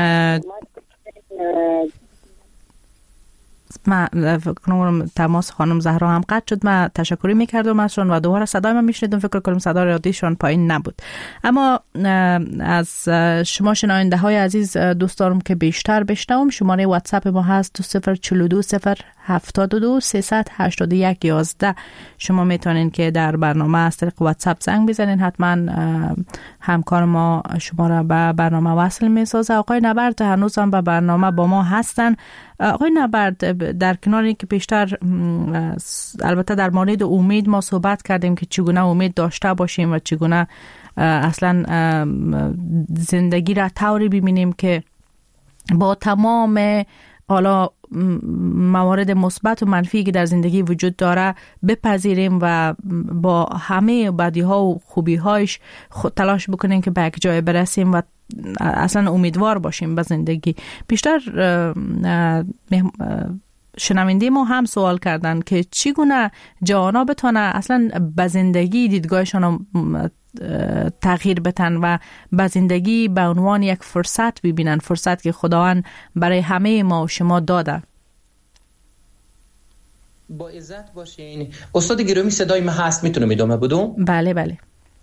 ما فکر کنم تماس خانم زهرا هم قطع شد. من تشکری میکردم ازشون و دوباره صدای من میشنیدم، فکر کنم صدای رادیوشون پایین نبود. اما از شما شنونده های عزیز دوست دارم که بیشتر بشنوم. شماره واتساپ ما هست دو صفر چهل و دو صفر هفتاد و دو سیصد و هشتاد و یک یازده. شما میتونین که در برنامه از طریق واتساپ زنگ بزنین، حتما همکار ما شما را به برنامه وصل میسازه. آقای نبرد هنوز هم به برنامه با ما هستن. آقای نبرد، در کنار اینکه بیشتر البته در مورد امید ما صحبت کردیم که چگونه امید داشته باشیم و چگونه اصلا زندگی را طوری ببینیم که با تمام حالا موارد مثبت و منفی که در زندگی وجود داره بپذیریم و با همه بدی ها و خوبی هایش تلاش بکنیم که به یک جای برسیم و اصلا امیدوار باشیم به زندگی. بیشتر شنونده ما هم سوال کردن که چگونه جوانا بتونه اصلا به زندگی دیدگاهشان تغییر بدن و به زندگی به عنوان یک فرصت ببینن، فرصت که خداوند برای همه ما و شما داده. با عزت باشین. استاد گرامی صدای من هست؟ میتونم ادامه بدم؟ بله بله.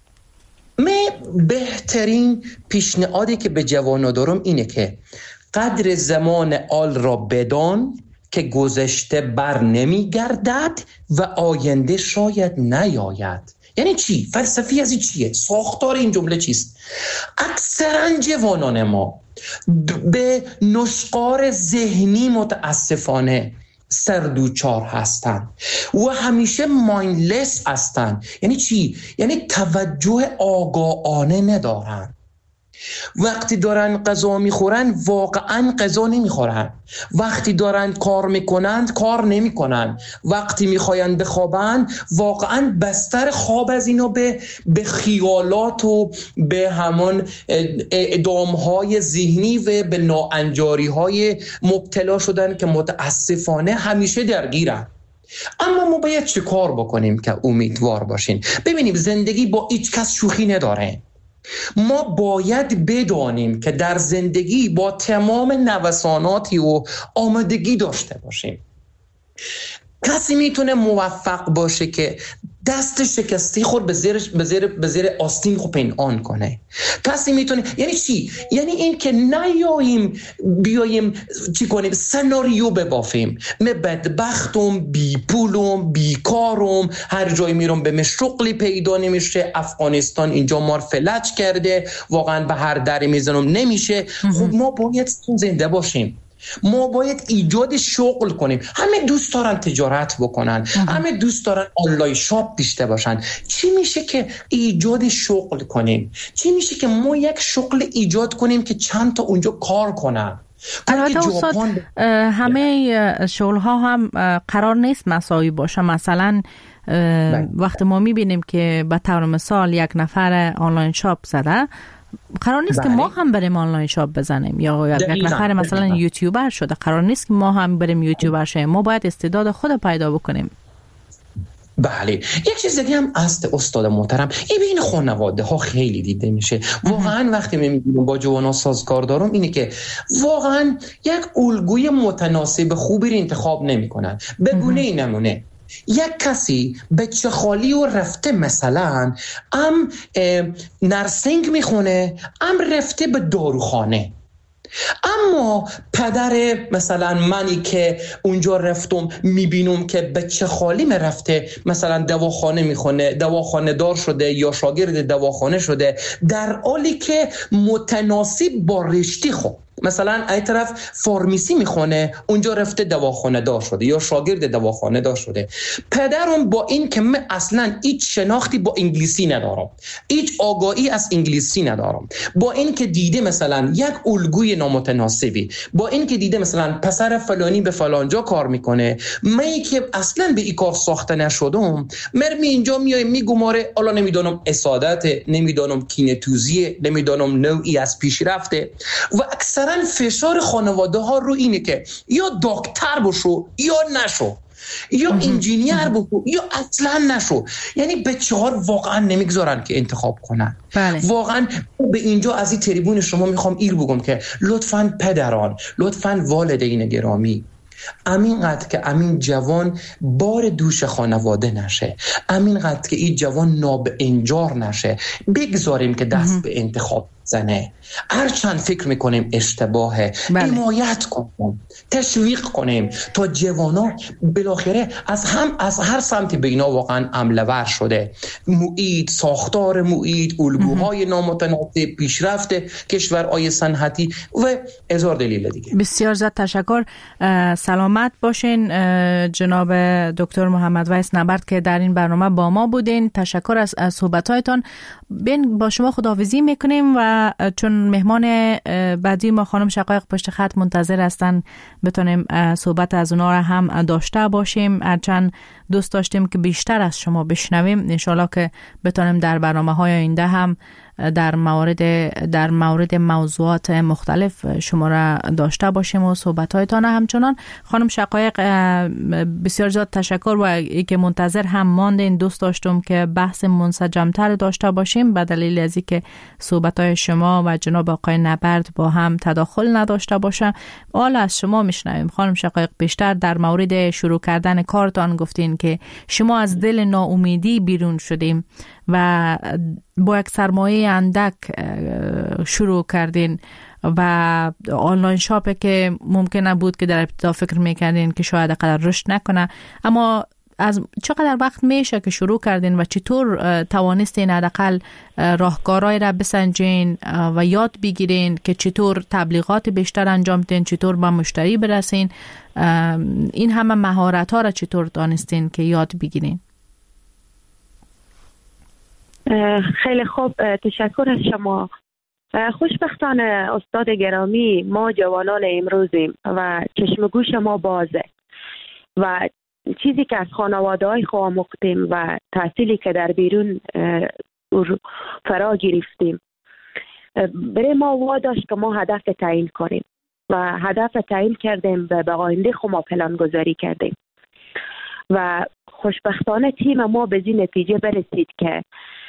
من بهترین پیشنهادی که به جوانا دارم اینه که قدر زمان آل را بدان که گذشته بر نمی گردد و آینده شاید نیاید. یعنی چی؟ فلسفی از این چیه؟ ساختار این جمله چیست؟ اکثرا جوانان ما به نشقار ذهنی متاسفانه سردوچار هستن و همیشه مایندلس هستن. یعنی چی؟ یعنی توجه آگاهانه ندارن. وقتی دارن غذا میخورن واقعا غذا نمیخورن، وقتی دارن کار میکنن کار نمیکنن، وقتی میخواین بخوابن واقعا بستر خواب از اینا به به خیالات و به همان اعدامهای ذهنی و به ناانجاریهای مبتلا شدن که متاسفانه همیشه درگیرن. اما ما باید چه کار بکنیم که امیدوار باشین؟ ببینیم زندگی با هیچ کس شوخی نداره. ما باید بدانیم که در زندگی با تمام نوساناتی و آمادگی داشته باشیم. کسی میتونه موفق باشه که دست شکسته خود به زیر به زیر به زیر آستین خو پنهان کنه. کسی میتونه، یعنی چی؟ یعنی این که نیاییم بیایم چی کنیم؟ سناریو ببافیم. من بدبختم، بی پولم، بیکارم، هر جای میرم به شغلی پیدا نمیشه، افغانستان اینجا مار فلج کرده، واقعا به هر دری میزنم نمیشه. خب ما باید زنده باشیم. ما باید ایجاد شغل کنیم. همه دوست دارن تجارت بکنن، همه دوست دارن آنلاین شاپ داشته باشن. چی میشه که ایجاد شغل کنیم؟ چی میشه که ما یک شغل ایجاد کنیم که چند تا اونجا کار کنن؟ البته استاد همه شغل ها هم قرار نیست مساوی باشه. مثلا وقتی ما میبینیم که به طور مثال یک نفر آنلاین شاپ زده، قرار نیست که ما هم بریم آنلاین شاپ بزنیم، یا یک نفر مثلا یوتیوبر شده، قرار نیست که ما هم بریم یوتیوبر شیم. ما باید استعداد خود پیدا بکنیم. بله. یک چیز دیگه هم است استاد محترم، این بین خانواده ها خیلی دیده میشه. واقعا وقتی میبینیم با جوانا سازگار دارم اینه که واقعا یک الگوی متناسب خوبی رو انتخاب نمیکنن. به گونه نمونه یک کسی بچه خالی و رفته مثلا ام نرسینگ میخونه، ام رفته به داروخانه. اما پدر مثلا منی که اونجا رفتم میبینم که بچه خالی رفته مثلا دواخانه میخونه، دواخانه دار شده یا شاگرد دواخانه شده، در حالی که متناسب با رشته خود مثلا ای طرف فارمیسی میخونه اونجا رفته دواخانه دار شده یا شاگرد دواخانه دار شده. پدرم با این که من اصلا هیچ شناختی با انگلیسی ندارم، هیچ آگاهی از انگلیسی ندارم، با این که دیده مثلا یک الگوی نامتناسبی، با این که دیده مثلا پسر فلانی به فلان جا کار میکنه، من که اصلا به این کار ساخته نشدم، مرمی اینجا میای میگماره، حالا نمیدونم اسادت، نمیدونم کینه‌توزی، نمیدونم نوعی از پیشرفته. و اکثر فشار خانواده ها رو اینه که یا دکتر بشو یا نشو، یا انجینیر بشو یا اصلا نشو. یعنی بچه‌ها واقعا نمیگذارن که انتخاب کنن. بله. واقعا به اینجا از این تریبون شما میخوام ایر بگم که لطفاً پدران، لطفاً والدین گرامی، امینقدر که امین جوان بار دوش خانواده نشه، امینقدر که این جوان ناب انجار نشه، بگذاریم که دست به انتخاب زنه. هر چند فکر میکنیم اشتباهه، حمایت کنیم، تشویق کنیم تا جوانا بالاخره از هم از هر سمتی به اینا واقعا عمله ور شده. محیط، ساختار محیط، الگوهای نامتناسب، پیشرفت کشورهای صنعتی و هزار دلیل دیگه. بسیار زیاد تشکر. سلامت باشین جناب دکتر محمد ویس نبرد که در این برنامه با ما بودین. تشکر از صحبت‌هایتان. بین با شما خداحافظی میکنیم و چون مهمان بعدی ما خانم شقایق پشت خط منتظر هستن، بتونیم صحبت از اونا را هم داشته باشیم. هرچند دوست داشتیم که بیشتر از شما بشنویم، انشالله که بتونیم در برنامه های آینده هم در مورد در مورد موضوعات مختلف شما را داشته باشیم و صحبت‌هایتان. همچنان خانم شقایق بسیار زیاد تشکر و ای که منتظر هم ماندین. دوست داشتم که بحث منسجم‌تر داشته باشیم به دلیل از اینکه صحبت‌های شما و جناب آقای نبرد با هم تداخل نداشته باشه. حالا از شما میشنویم خانم شقایق، بیشتر در مورد شروع کردن کارتان گفتین که شما از دل ناامیدی بیرون شدیم و با یک سرمایه اندک شروع کردین و آنلاین شاپی که ممکنه بود که در ابتدا فکر میکردین که شاید اقدر رشد نکنه، اما از چقدر وقت میشه که شروع کردین و چطور توانستین حداقل راهکارهای را بسنجین و یاد بگیرین که چطور تبلیغات بیشتر انجام بدین، چطور با مشتری برسین، این همه مهارت ها را چطور دانستین که یاد بگیرین؟ خیلی خوب، تشکر از شما. خوشبختانه استاد گرامی، ما جوانان امروزیم و چشم گوش ما بازه و چیزی که از خانواده های خود آموختیم و تحصیلی که در بیرون فرا گرفتیم برای ما واداشت که ما هدف تعیین کنیم و هدف تعیین کردیم و به آینده خود ما پلان گذاری کردیم و خوشبختانه تیم ما به این نتیجه برسید که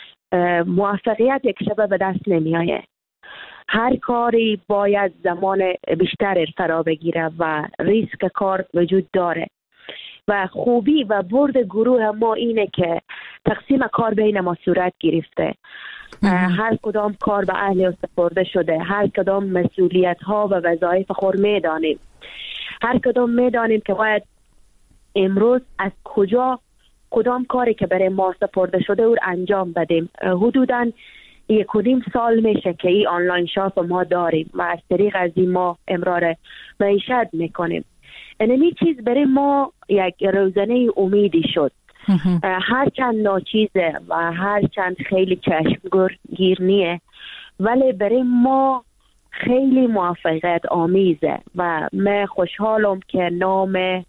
موفقیت یک شبه به دست نمی آید. هر کاری باید زمان بیشتر فرا بگیره و ریسک کار وجود داره و خوبی و برد گروه ما اینه که تقسیم کار بین ما صورت گرفته. هر کدام کار به اهل سپرده شده، هر کدام مسئولیت ها و وظایف خود میدانیم، هر کدام میدانیم که باید امروز از کجا کدام کاری که برای ما سپرده شده او انجام بدیم. حدوداً یک و نیم سال میشه که این آنلاین شاپ ما داریم و از طریق از این ما امرار معیشت میکنیم. اینمی چیز برای ما یک روزنه امیدی شد. هرچند ناچیزه و هرچند خیلی چشمگیر نیه ولی برای ما خیلی موفقیت آمیزه و من خوشحالم که نام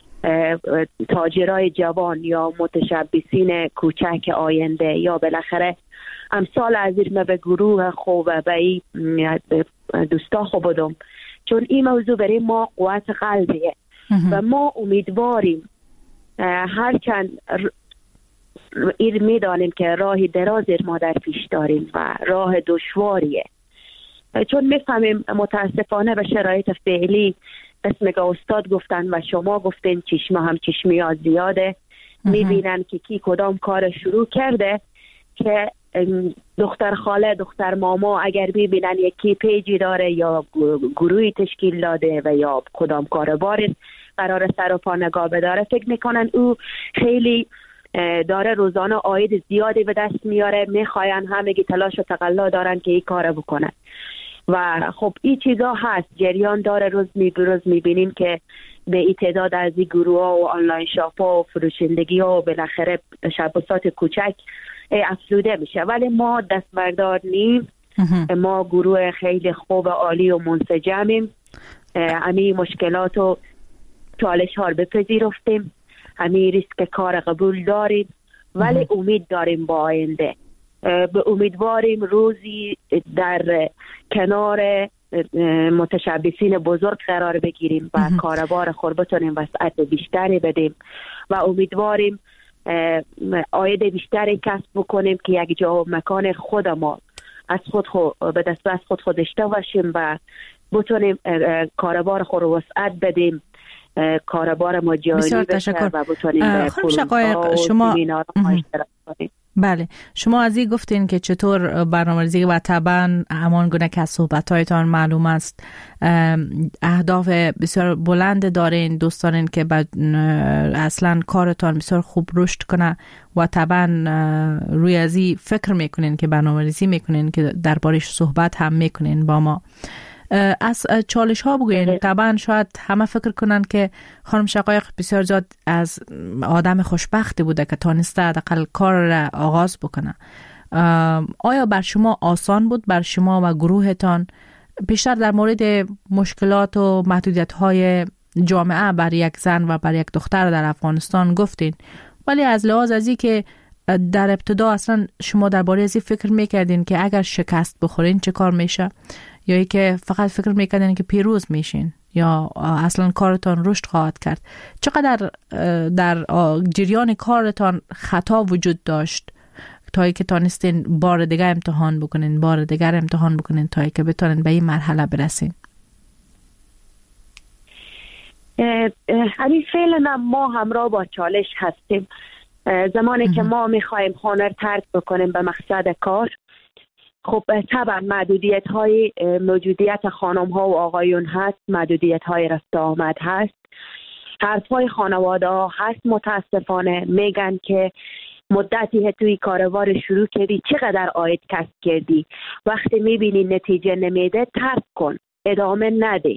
تاجرای جوان یا متشبثین کوچک آینده یا بالاخره امثال از این به گروه خوب به این دوستا خوب بدم، چون این موضوع برای ما قوت قلبیه و ما امیدواریم هرچند این میدانیم که راه دراز ما در پیش داریم و راه دشواریه، چون میفهمیم متاسفانه به شرایط فعلی اسم که استاد گفتن و شما گفتین چشمه هم چشمیات زیاده، میبینن که کی کدام کار شروع کرده که دختر خاله دختر ماما اگر ببینن یکی پیجی داره یا گروهی تشکیل داده و یا کدام کاربار قرار سر و پا نگاه بداره فکر میکنن او خیلی داره روزانه عاید زیادی به دست میاره، میخواین همگی تلاش و تقلا دارن که این کار بکنن و خب این چیزا هست جریان داره. روز میبروز میبینیم که به این تعداد از این گروه ها و آنلاین شاپ ها و فروشندگی ها و بالاخره تشبثات کوچک افزوده میشه، ولی ما دست بردار نیم. ما گروه خیلی خوب عالی و منسجمیم، همین مشکلات و چالش ها رو بپذیرفتیم، همین ریسک کار قبول داریم ولی امید داریم با آینده. به امیدواریم روزی در کنار متشبثین بزرگ قرار بگیریم و کاربار خود بتونیم وسعت بیشتری بدیم و امیدواریم عاید بیشتری کسب بکنیم که یک جا و مکان خود ما از خود خود به دست از خود خود داشته باشیم و بتونیم کاربار خود رو وسعت بدیم، کاربار ما جاری بشه و بتونیم خانم شقایق شما بله شما از این گفتین که چطور برنامه‌ریزی و طبعا همان گونه که از صحبت‌هایتان معلوم است اهداف بسیار بلند دارین، دوست دارین که اصلا کارتان بسیار خوب رشد کنه و طبعا روی از این فکر میکنین که برنامه‌ریزی میکنین که دربارش صحبت هم میکنین با ما. از چالش ها بگوین. طبعا شاید همه فکر کنن که خانم شقایق بسیار زیاد از آدم خوشبختی بوده که تانسته حداقل کار را آغاز بکنه. آیا بر شما آسان بود، بر شما و گروهتان؟ بیشتر در مورد مشکلات و محدودیت های جامعه بر یک زن و بر یک دختر در افغانستان گفتین، ولی از لحاظ از این که در ابتدا اصلا شما درباره از این فکر میکردین که اگر شکست بخورین چه کار میشه، یا ای که فقط فکر میکردین که پیروز میشین، یا اصلا کارتان رشد خواهد کرد؟ چقدر در جریان کارتان خطا وجود داشت تا ای که تانستین بار دیگر امتحان بکنین، بار دیگر امتحان بکنین تا ای که بتونین به این مرحله برسین؟ همین فعلا ما همراه با چالش هستیم. زمانی که ما میخوایم هنر ترک بکنیم به مقصد کار، خب طبعا محدودیت های موجودیت خانم ها و آقایون هست، محدودیت های رفت آمد هست، حرف های خانواده ها هست. متاسفانه میگن که مدتی توی کاروبار شروع کردی، چقدر عاید کسب کردی، وقتی میبینی نتیجه نمیده ترک کن، ادامه نده.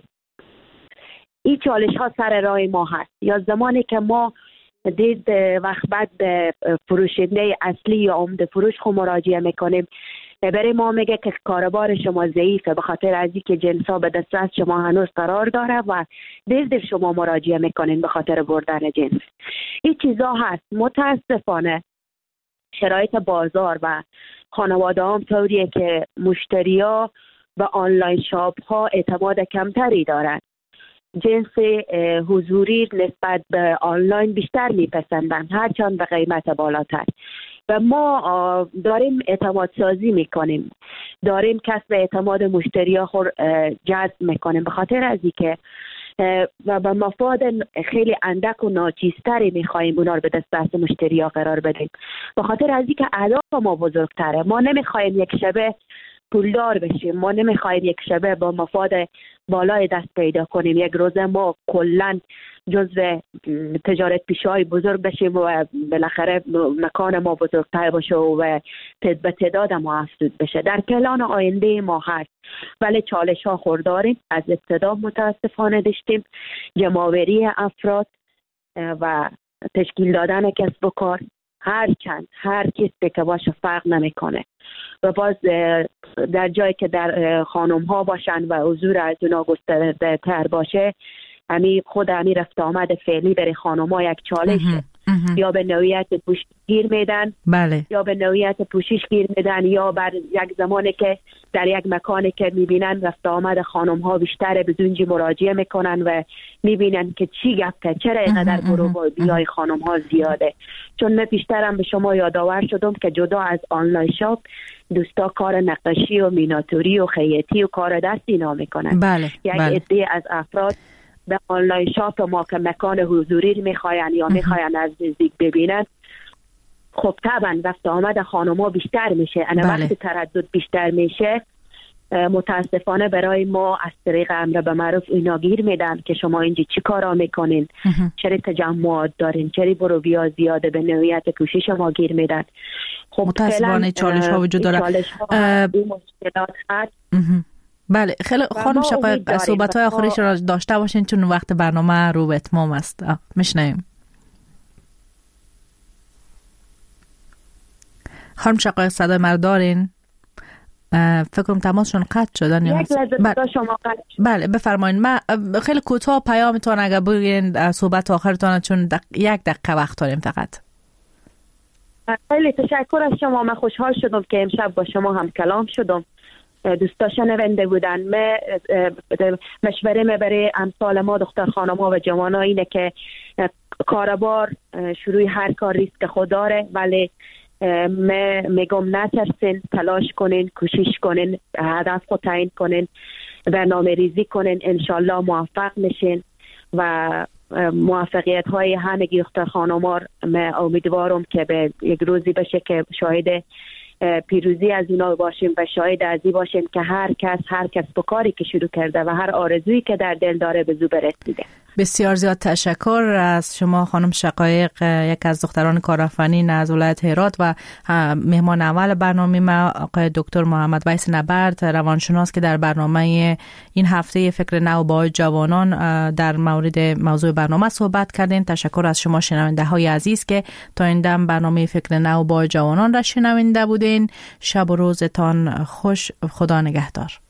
این چالش ها سر راه ما هست. یا زمانی که ما دید وقت بعد به فروشنده اصلی یا عمده فروش خود مراجعه میکنیم، برای ما میگه که کاروبار شما ضعیفه به خاطر از اینکه جنس ها به دسترس شما هنوز قرار داره و دید شما مراجعه میکنین به خاطر بردن جنس. این چیزا هست. متاسفانه شرایط بازار و خانواده هم طوریه که مشتری ها به آنلاین شاپ ها اعتماد کمتری دارن. جنس حضوری نسبت به آنلاین بیشتر میپسندن، هرچند به قیمت بالاتر. و ما داریم اعتماد سازی میکنیم، داریم کسب اعتماد مشتری ها خود جذب میکنیم به خاطر از اینکه و به مفاد خیلی اندک و ناچیزتری میخواییم اونا رو به دسترس مشتری ها قرار بدیم، به خاطر از اینکه اهداف ما بزرگتره. ما نمیخوایم یک شبه پولدار بشیم، ما نمیخوایم یک شبه با مفاد بالای دست پیدا کنیم، یک روزه ما کلن جزو تجارت پیشه‌های بزرگ بشیم و بالاخره مکان ما بزرگتر باشه و به تعداد ما افزود بشه. در پلان آینده ما هست، ولی چالش ها خورداریم. از ابتدا متاسفانه داشتیم جمع‌آوری افراد و تشکیل دادن کسب و کار، هر چند هر کسی که باشه فرق نمیکنه. و باز در جایی که در خانم ها باشن و حضور از اونا گسترده تر باشه، همی خود همی رفت آمد فعلی برای خانم ها یک چالشه. یا به نوعیت پوشش گیر میدن، بله، یا به نوعیت پوشش گیر میدن، یا بر یک زمانی که در یک مکانی که میبینن رفت آمد خانم ها بیشتره به زونجی مراجعه میکنن و میبینن که چی گفته، چرا اینقدر برو بیای خانم ها زیاده. چون من بیشترم به شما یادآور شدم که جدا از آنلاین شاپ دوستا کار نقاشی و میناتوری و خیاطی و کار دست اینا میکنن. بله، یک بله. عده از افراد به آنلاین شاپ ما که مکان حضوری میخواین یا میخواین از نزدیک ببینن، خب طبعا رفت آمد خانم‌ها بیشتر میشه. انا بله. وقتی تردد بیشتر میشه، متاسفانه برای ما از طریق امر به معروف اینا گیر میدن که شما اینجا چی کارا میکنین، چرا تجمعات دارین، چرا برو بیا زیاده، به نوعیت کوشش ما گیر میدن. خب متاسفانه چالش ها وجود داره. چالش ها اه... مشکلات هست. بله، خیلی خانم شقایق صحبت های آخریش را داشته باشین چون وقت برنامه رو به اتمام است. میشنیم خانم شقایق، صدای مرا دارین؟ فکرم تماسشون قطع شدن. یک لحظه بله. شما قطع شد. بله بفرمایید. من خیلی کوتاه پیامتون اگر بگین صحبت آخرتون، چون دق... یک دقیقه وقت داریم فقط. خیلی تشکر از شما. من خوشحال شدم که امشب با شما هم کلام شدم. دوستا شنونده بودن. من مشوره من برای امثال ما دختر خانم ها و جوان ها اینه که کاربار شروع هر کار ریسک خود داره، ولی من میگم نترسین، تلاش کنین، کوشش کنین، هدف خود تعیین کنین، برنامه ریزی کنین، انشالله موفق میشین و موفقیت های همگی دختر خانم ها من امیدوارم که به یک روزی بشه که شاهد پیروزی از اینا باشیم و شاهد از این باشیم که هر کس هر کس با کاری که شروع کرده و هر آرزویی که در دل داره به زو برسیده. بسیار زیاد تشکر از شما خانم شقایق، یک از دختران کارآفرین از ولایت هرات و مهمان اول برنامه ما آقای دکتر محمد ویس نبرد، روانشناس که در برنامه این هفته فکر نو با جوانان در مورد موضوع برنامه صحبت کردین. تشکر از شما شنونده های عزیز که تا این دم برنامه فکر نو با جوانان را شنونده بودین. شب و روزتان خوش. خدا نگهدار.